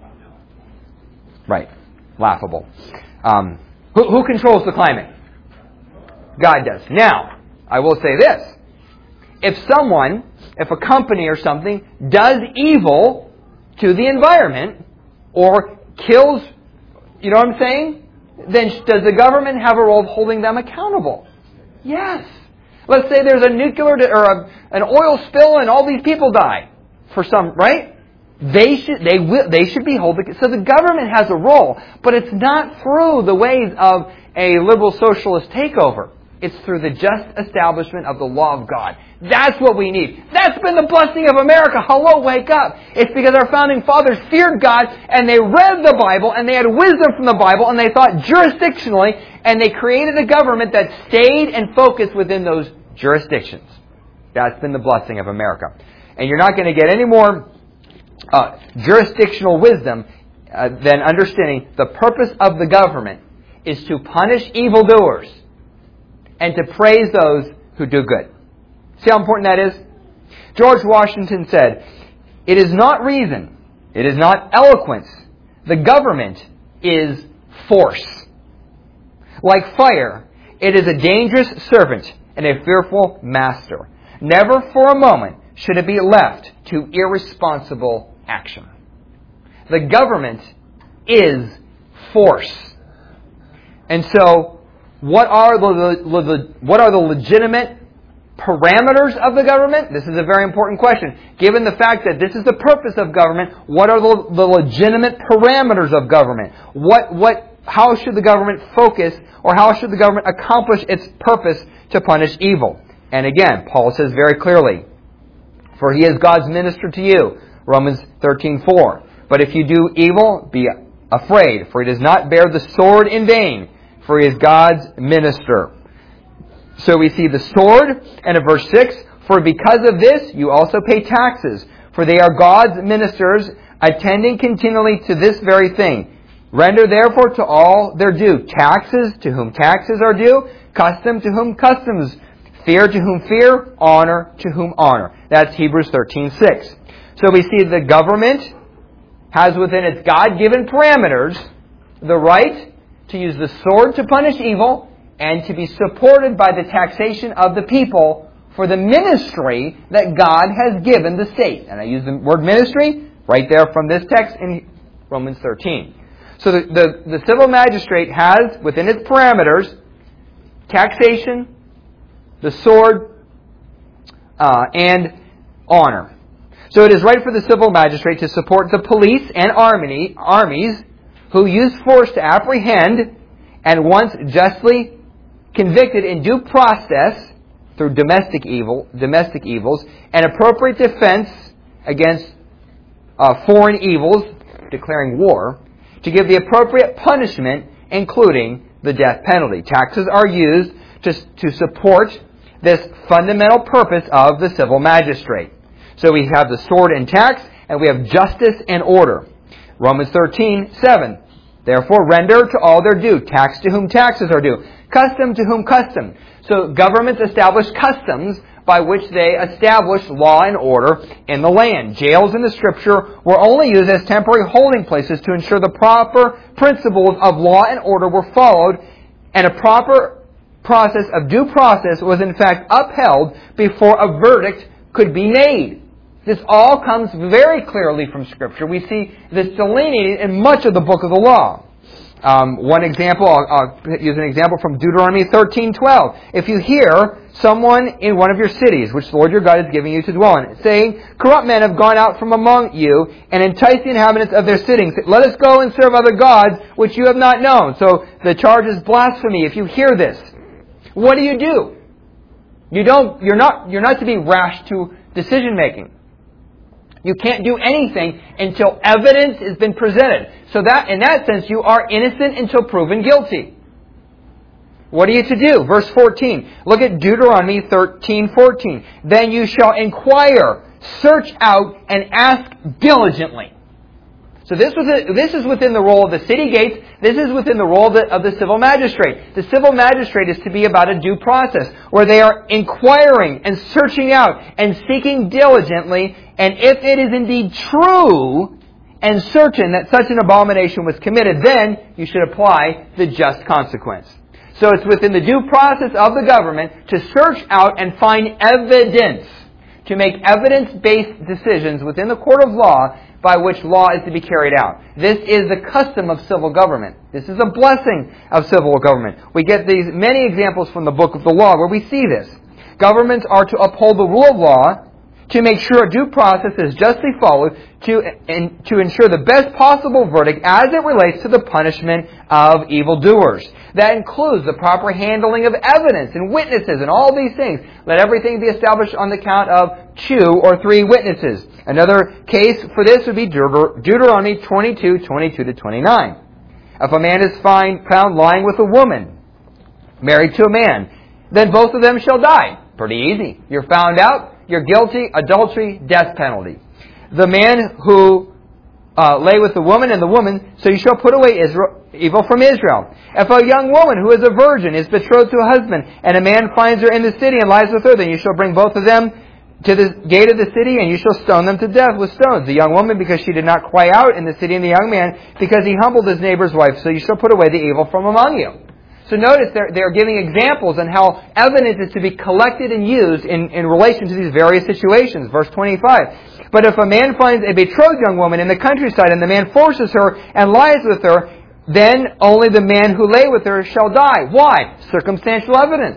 Right. Laughable. Um, Who, who controls the climate? God does. Now, I will say this. If someone, if a company or something does evil to the environment or kills, you know what I'm saying? Then does the government have a role of holding them accountable? Yes. Let's say there's a nuclear or a, an oil spill and all these people die for some, right? They should they will they should be held. So the government has a role, but it's not through the ways of a liberal socialist takeover. It's through the just establishment of the law of God. That's what we need. That's been the blessing of America. Hello, wake up. It's because our founding fathers feared God and they read the Bible and they had wisdom from the Bible and they thought jurisdictionally, and they created a government that stayed and focused within those jurisdictions. That's been the blessing of America. And you're not going to get any more Uh, jurisdictional wisdom uh, than understanding the purpose of the government is to punish evildoers and to praise those who do good. See how important that is? George Washington said, "It is not reason, it is not eloquence. The government is force. Like fire, it is a dangerous servant and a fearful master. Never for a moment should it be left to irresponsible action." The government is force. And so, what are the, the, the what are the legitimate parameters of the government? This is a very important question. Given the fact that this is the purpose of government, what are the, the legitimate parameters of government? What what how should the government focus, or how should the government accomplish its purpose to punish evil? And again, Paul says very clearly, "For he is God's minister to you." Romans thirteen four. "But if you do evil, be afraid, for he does not bear the sword in vain, for he is God's minister. So we see the sword, and in verse six, for because of this you also pay taxes, for they are God's ministers, attending continually to this very thing. Render therefore to all their due, taxes to whom taxes are due, custom to whom customs, fear to whom fear, honor to whom honor. That's Hebrews thirteen six. So we see the government has within its God-given parameters the right to use the sword to punish evil and to be supported by the taxation of the people for the ministry that God has given the state. And I use the word ministry right there from this text in Romans thirteen. So the, the, the civil magistrate has within its parameters taxation, the sword, uh, and honor. So it is right for the civil magistrate to support the police and army, armies who use force to apprehend and once justly convicted in due process through domestic evil, domestic evils, and appropriate defense against uh, foreign evils, declaring war, to give the appropriate punishment, including the death penalty. Taxes are used to, to support this fundamental purpose of the civil magistrate. So we have the sword and tax, and we have justice and order. Romans thirteen seven. Therefore render to all their due, tax to whom taxes are due, custom to whom custom. So governments establish customs by which they establish law and order in the land. Jails in the Scripture were only used as temporary holding places to ensure the proper principles of law and order were followed, and a proper process of due process was in fact upheld before a verdict could be made. This all comes very clearly from Scripture. We see this delineated in much of the book of the law. Um, one example, I'll, I'll use an example from Deuteronomy thirteen twelve. If you hear someone in one of your cities, which the Lord your God is giving you to dwell in, saying, corrupt men have gone out from among you and entice the inhabitants of their cities, let us go and serve other gods which you have not known. So the charge is blasphemy. If you hear this, what do you do? You don't, you're not, you're not to be rash to decision making. You can't do anything until evidence has been presented. So that, in that sense, you are innocent until proven guilty. What are you to do? Verse fourteen. Look at Deuteronomy thirteen fourteen. Then you shall inquire, search out, and ask diligently. So this was a, this is within the role of the city gates. This is within the role of the, of the civil magistrate. The civil magistrate is to be about a due process, where they are inquiring and searching out and seeking diligently. And if it is indeed true and certain that such an abomination was committed, then you should apply the just consequence. So it's within the due process of the government to search out and find evidence, to make evidence-based decisions within the court of law by which law is to be carried out. This is the custom of civil government. This is a blessing of civil government. We get these many examples from the book of the law where we see this. Governments are to uphold the rule of law, to make sure a due process is justly followed, to, and to ensure the best possible verdict as it relates to the punishment of evildoers. That includes the proper handling of evidence and witnesses and all these things. Let everything be established on the count of two or three witnesses. Another case for this would be Deut- Deuteronomy twenty-two, twenty-two to twenty-nine. If a man is find, found lying with a woman, married to a man, then both of them shall die. Pretty easy. You're found out, you're guilty, adultery, death penalty. The man who uh, lay with the woman and the woman, so you shall put away Israel, evil from Israel. If a young woman who is a virgin is betrothed to a husband, and a man finds her in the city and lies with her, then you shall bring both of them to the gate of the city, and you shall stone them to death with stones. The young woman, because she did not cry out in the city, and the young man, because he humbled his neighbor's wife. So you shall put away the evil from among you. So notice they're, they're giving examples on how evidence is to be collected and used in, in relation to these various situations. Verse twenty-five. But if a man finds a betrothed young woman in the countryside, and the man forces her and lies with her, then only the man who lay with her shall die. Why? Circumstantial evidence.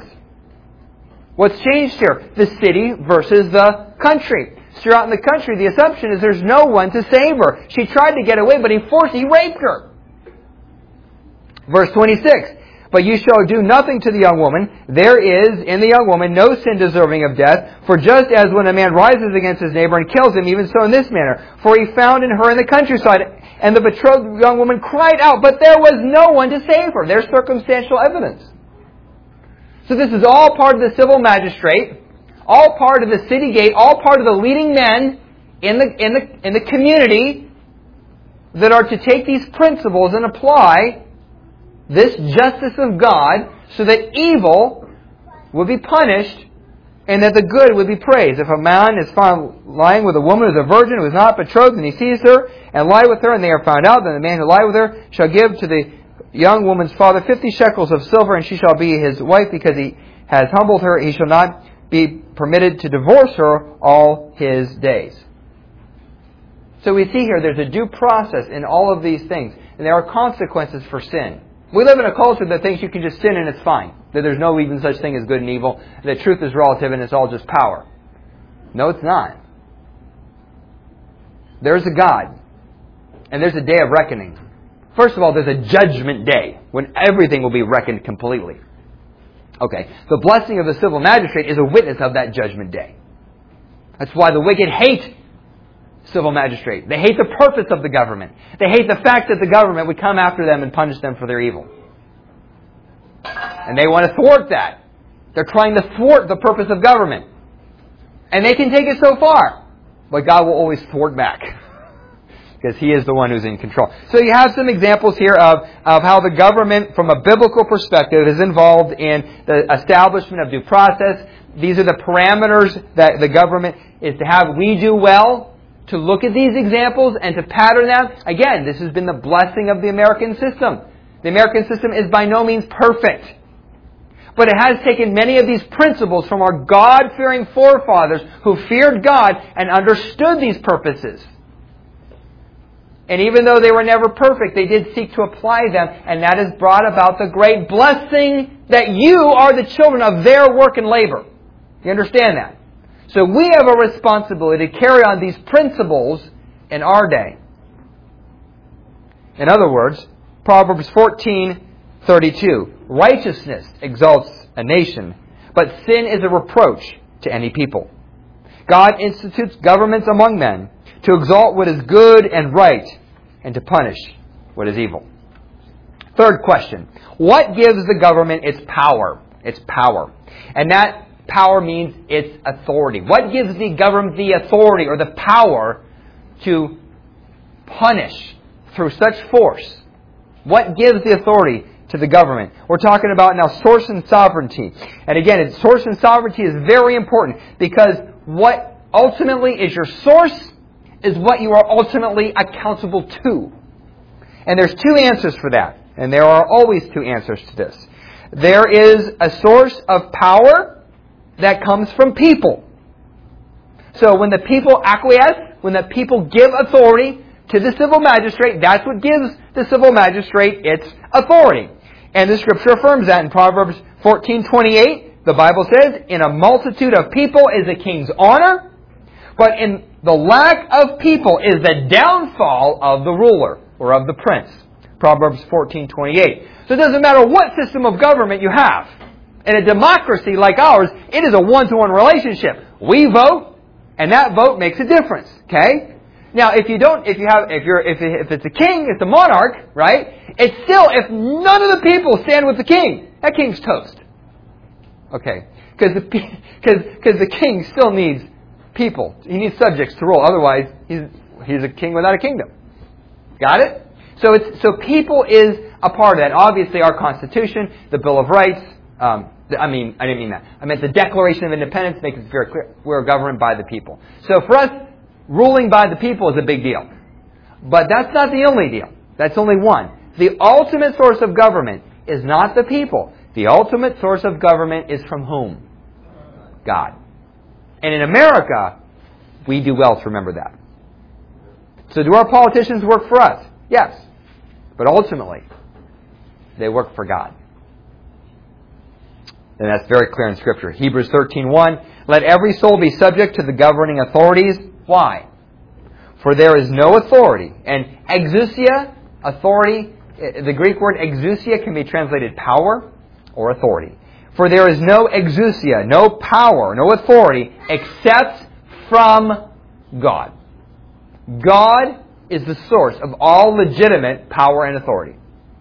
What's changed here? The city versus the country. So out in the country, the assumption is there's no one to save her. She tried to get away, but he forced, he raped her. Verse twenty-six. But you shall do nothing to the young woman. There is in the young woman no sin deserving of death. For just as when a man rises against his neighbor and kills him, even so in this manner. For he found in her in the countryside. And the betrothed young woman cried out, but there was no one to save her. There's circumstantial evidence. So this is all part of the civil magistrate, all part of the city gate, all part of the leading men in the, in the, in the community that are to take these principles and apply this justice of God so that evil would be punished and that the good would be praised. If a man is found lying with a woman who is a virgin who is not betrothed, and he sees her and lie with her, and they are found out, then the man who lie with her shall give to the young woman's father fifty shekels of silver, and she shall be his wife because he has humbled her. He shall not be permitted to divorce her all his days. So we see here there's a due process in all of these things, and there are consequences for sin. We live in a culture that thinks you can just sin and it's fine. That there's no even such thing as good and evil. That truth is relative and it's all just power. No, it's not. There's a God. And there's a day of reckoning. First of all, there's a judgment day when everything will be reckoned completely. Okay, the blessing of the civil magistrate is a witness of that judgment day. That's why the wicked hate civil magistrate. They hate the purpose of the government. They hate the fact that the government would come after them and punish them for their evil. And they want to thwart that. They're trying to thwart the purpose of government. And they can take it so far. But God will always thwart back. Because He is the one who's in control. So you have some examples here of, of how the government, from a biblical perspective, is involved in the establishment of due process. These are the parameters that the government is to have. We do well to look at these examples and to pattern them. Again, this has been the blessing of the American system. The American system is by no means perfect. But it has taken many of these principles from our God-fearing forefathers who feared God and understood these purposes. And even though they were never perfect, they did seek to apply them. And that has brought about the great blessing that you are the children of their work and labor. You understand that? So we have a responsibility to carry on these principles in our day. In other words, Proverbs fourteen thirty-two. Righteousness exalts a nation, but sin is a reproach to any people. God institutes governments among men to exalt what is good and right and to punish what is evil. Third question. What gives the government its power? Its power. And that power means its authority. What gives the government the authority or the power to punish through such force? What gives the authority to the government? We're talking about now source and sovereignty. And again, source and sovereignty is very important because what ultimately is your source is what you are ultimately accountable to. And there's two answers for that. And there are always two answers to this. There is a source of power that comes from people. So when the people acquiesce, when the people give authority to the civil magistrate, that's what gives the civil magistrate its authority. And the Scripture affirms that in Proverbs fourteen twenty-eight. The Bible says, "In a multitude of people is a king's honor, but in the lack of people is the downfall of the ruler," or of the prince. Proverbs fourteen twenty-eight. So it doesn't matter what system of government you have. In a democracy like ours, it is a one-to-one relationship. We vote, and that vote makes a difference. Okay? Now, if you don't, if you have, if you're, if, if it's a king, it's a monarch, right? It's still, if none of the people stand with the king, that king's toast. Okay? Because the, because, because the king still needs people. He needs subjects to rule. Otherwise, he's, he's a king without a kingdom. Got it? So it's, so people is a part of that. Obviously, our Constitution, the Bill of Rights, um, I mean, I didn't mean that. I meant the Declaration of Independence makes it very clear we're governed by the people. So for us, ruling by the people is a big deal. But that's not the only deal. That's only one. The ultimate source of government is not the people. The ultimate source of government is from whom? God. And in America, we do well to remember that. So do our politicians work for us? Yes. But ultimately, they work for God. And that's very clear in Scripture. Hebrews thirteen one. Let every soul be subject to the governing authorities. Why? For there is no authority. And exousia, authority, The Greek word exousia can be translated power or authority. For there is no exousia, no power, no authority, except from God. God is the source of all legitimate power and authority.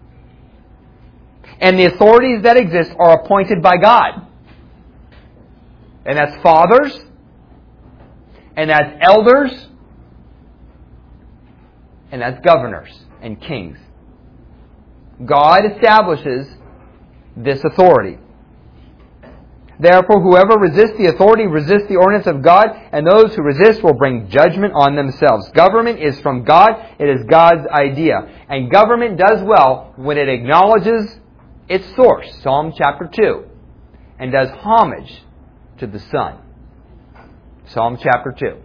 And the authorities that exist are appointed by God. And that's fathers, and that's elders, and that's governors and kings. God establishes this authority. Therefore, whoever resists the authority resists the ordinance of God, and those who resist will bring judgment on themselves. Government is from God. It is God's idea. And government does well when it acknowledges its source, Psalm chapter two, and does homage to the Son. Psalm chapter two.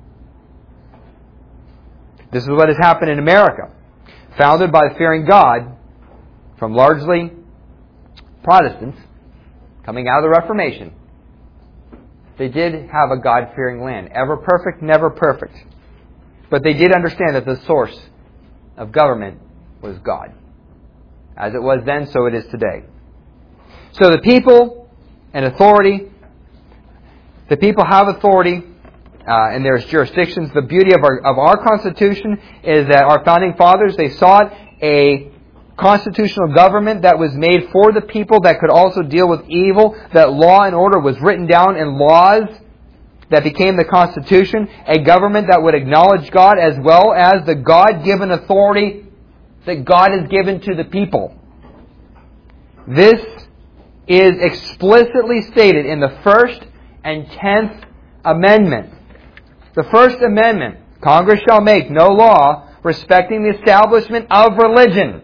This is what has happened in America. Founded by fearing God from largely Protestants, coming out of the Reformation. They did have a God-fearing land. Ever perfect, never perfect. But they did understand that the source of government was God. As it was then, so it is today. So the people and authority, the people have authority uh, and there's jurisdictions. The beauty of our, of our Constitution is that our Founding Fathers, they sought a constitutional government that was made for the people that could also deal with evil, that law and order was written down in laws that became the Constitution, a government that would acknowledge God as well as the God-given authority that God has given to the people. This is explicitly stated in the First and Tenth Amendment. The First Amendment, Congress shall make no law respecting the establishment of religion,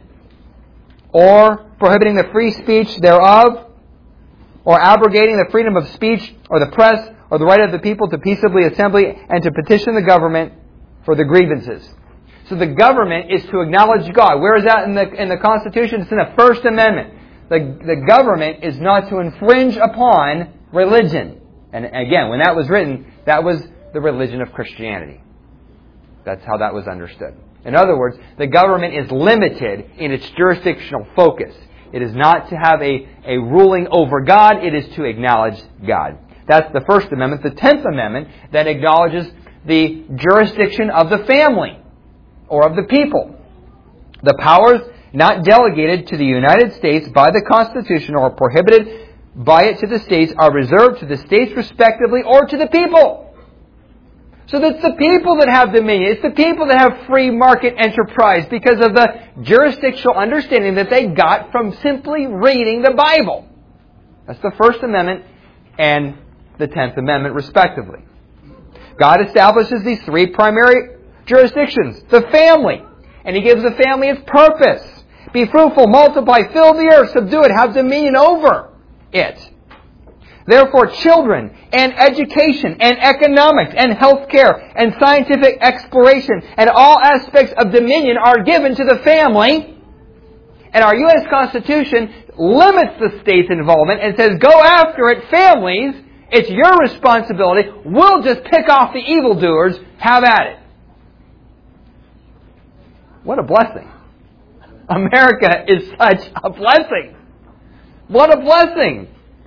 or prohibiting the free speech thereof, or abrogating the freedom of speech or the press, or the right of the people to peaceably assemble and to petition the government for the grievances. So the government is to acknowledge God. Where is that in the in the Constitution? It's in the First Amendment. The, the government is not to infringe upon religion. And again, when that was written, that was the religion of Christianity. That's how that was understood. In other words, the government is limited in its jurisdictional focus. It is not to have a, a ruling over God. It is to acknowledge God. That's the First Amendment. The Tenth Amendment then acknowledges the jurisdiction of the family or of the people. The powers not delegated to the United States by the Constitution or prohibited by it to the states are reserved to the states respectively or to the people. So it's the people that have dominion. It's the people that have free market enterprise because of the jurisdictional understanding that they got from simply reading the Bible. That's the First Amendment and the Tenth Amendment, respectively. God establishes these three primary jurisdictions. The family. And He gives the family its purpose. Be fruitful, multiply, fill the earth, subdue it, have dominion over it. Therefore, children and education and economics and healthcare and scientific exploration and all aspects of dominion are given to the family. And our U S Constitution limits the state's involvement and says, go after it, families. It's your responsibility. We'll just pick off the evildoers. Have at it. What a blessing. America is such a blessing. What a blessing.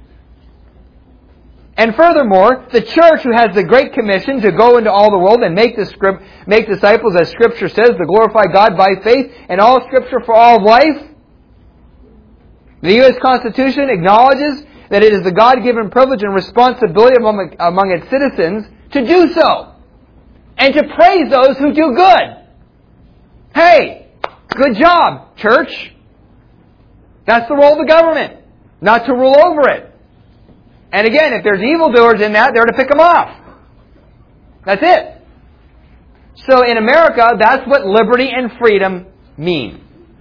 And furthermore, the church, who has the Great Commission to go into all the world and make, the script, make disciples, as Scripture says, to glorify God by faith, and all Scripture for all of life. The U S Constitution acknowledges that it is the God-given privilege and responsibility among, among its citizens to do so. And to praise those who do good. Hey, good job, church. That's the role of the government. Not to rule over it. And again, if there's evildoers in that, they're to pick them off. That's it. So in America, that's what liberty and freedom mean.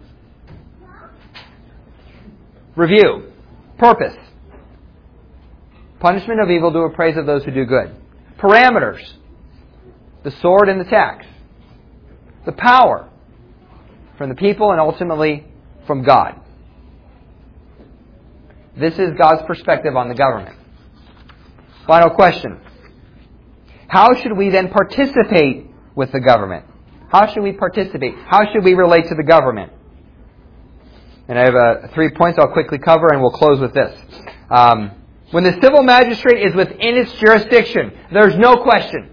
Review. Purpose. Punishment of evildoer, praise of those who do good. Parameters. The sword and the tax. The power. From the people and ultimately from God. This is God's perspective on the government. Final question. How should we then participate with the government? How should we participate? How should we relate to the government? And I have uh, three points I'll quickly cover, and we'll close with this. Um, when the civil magistrate is within its jurisdiction, there's no question.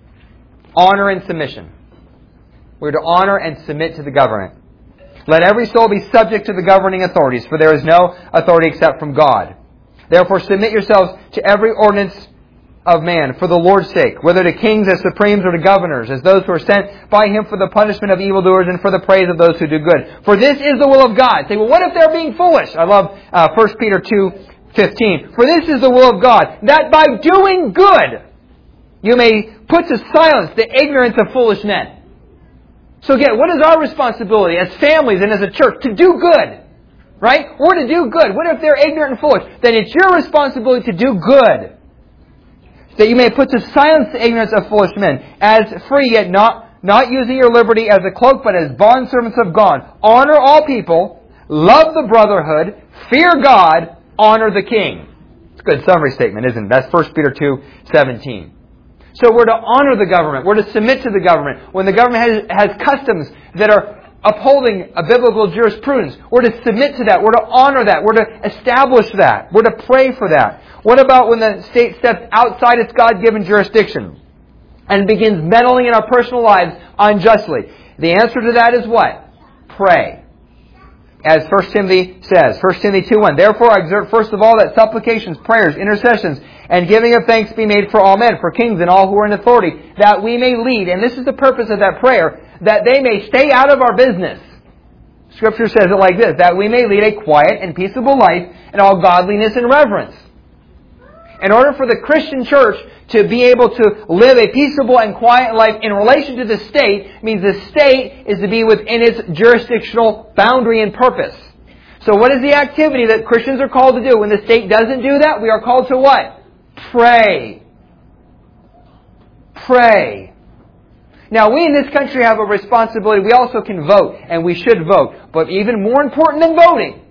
Honor and submission. We're to honor and submit to the government. Let every soul be subject to the governing authorities, for there is no authority except from God. Therefore submit yourselves to every ordinance of man for the Lord's sake, whether to kings as supremes or to governors, as those who are sent by Him for the punishment of evildoers and for the praise of those who do good. For this is the will of God. Say, well, what if they're being foolish? I love uh, First Peter two fifteen. For this is the will of God, that by doing good you may put to silence the ignorance of foolish men. So again, what is our responsibility as families and as a church? To do good. Right? We're to do good. What if they're ignorant and foolish? Then it's your responsibility to do good. That you may put to silence the ignorance of foolish men, as free, yet not, not using your liberty as a cloak, but as bondservants of God. Honor all people, love the brotherhood, fear God, honor the king. It's a good summary statement, isn't it? That's First Peter two seventeen. So we're to honor the government. We're to submit to the government. When the government has, has customs that are upholding a biblical jurisprudence, we're to submit to that. We're to honor that. We're to establish that. We're to pray for that. What about when the state steps outside its God-given jurisdiction and begins meddling in our personal lives unjustly? The answer to that is what? Pray. As First Timothy says, First Timothy two one, Therefore I exhort first of all that supplications, prayers, intercessions, and giving of thanks be made for all men, for kings and all who are in authority, that we may lead, and this is the purpose of that prayer, that they may stay out of our business. Scripture says it like this, that we may lead a quiet and peaceable life in all godliness and reverence. In order for the Christian church to be able to live a peaceable and quiet life in relation to the state, means the state is to be within its jurisdictional boundary and purpose. So what is the activity that Christians are called to do? When the state doesn't do that, we are called to what? Pray. Pray. Now, we in this country have a responsibility. We also can vote, and we should vote. But even more important than voting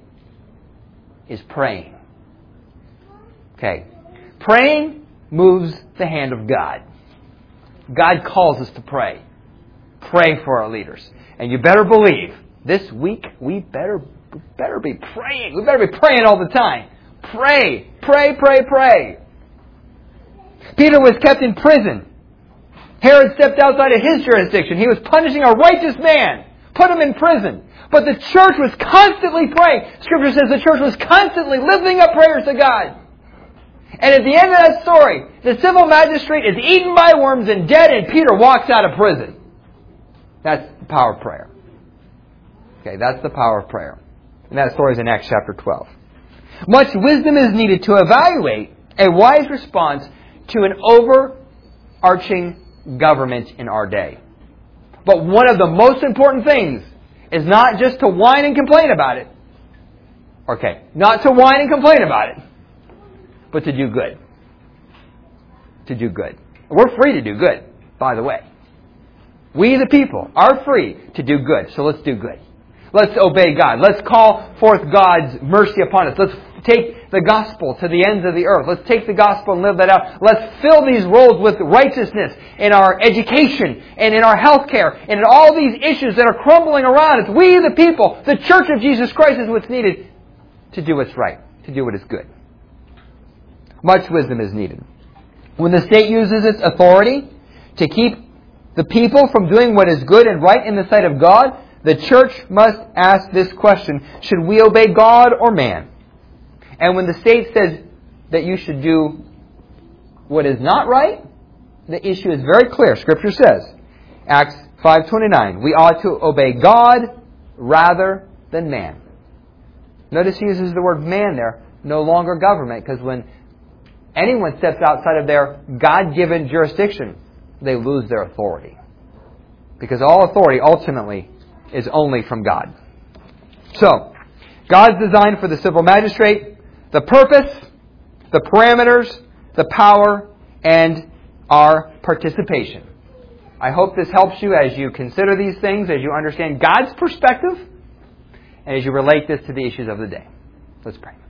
is praying. Okay. Praying moves the hand of God. God calls us to pray. Pray for our leaders. And you better believe, this week, we better, we better be praying. We better be praying all the time. Pray. Pray, pray, pray. Peter was kept in prison. Herod stepped outside of his jurisdiction. He was punishing a righteous man. Put him in prison. But the church was constantly praying. Scripture says the church was constantly lifting up prayers to God. And at the end of that story, the civil magistrate is eaten by worms and dead, and Peter walks out of prison. That's the power of prayer. Okay, that's the power of prayer. And that story is in Acts chapter twelve. Much wisdom is needed to evaluate a wise response to an overarching government in our day. But one of the most important things is not just to whine and complain about it. Okay, not to whine and complain about it, but to do good. To do good. We're free to do good, by the way. We, the people, are free to do good. So let's do good. Let's obey God. Let's call forth God's mercy upon us. Let's take the gospel to the ends of the earth. Let's take the gospel and live that out. Let's fill these roles with righteousness in our education and in our healthcare and in all these issues that are crumbling around us. We, the people, the church of Jesus Christ, is what's needed to do what's right, to do what is good. Much wisdom is needed. When the state uses its authority to keep the people from doing what is good and right in the sight of God, the church must ask this question: should we obey God or man? And when the state says that you should do what is not right, the issue is very clear. Scripture says, Acts five twenty-nine, we ought to obey God rather than man. Notice he uses the word man there, no longer government, because when anyone steps outside of their God-given jurisdiction, they lose their authority. Because all authority ultimately is only from God. So, God's design for the civil magistrate, the purpose, the parameters, the power, and our participation. I hope this helps you as you consider these things, as you understand God's perspective, and as you relate this to the issues of the day. Let's pray.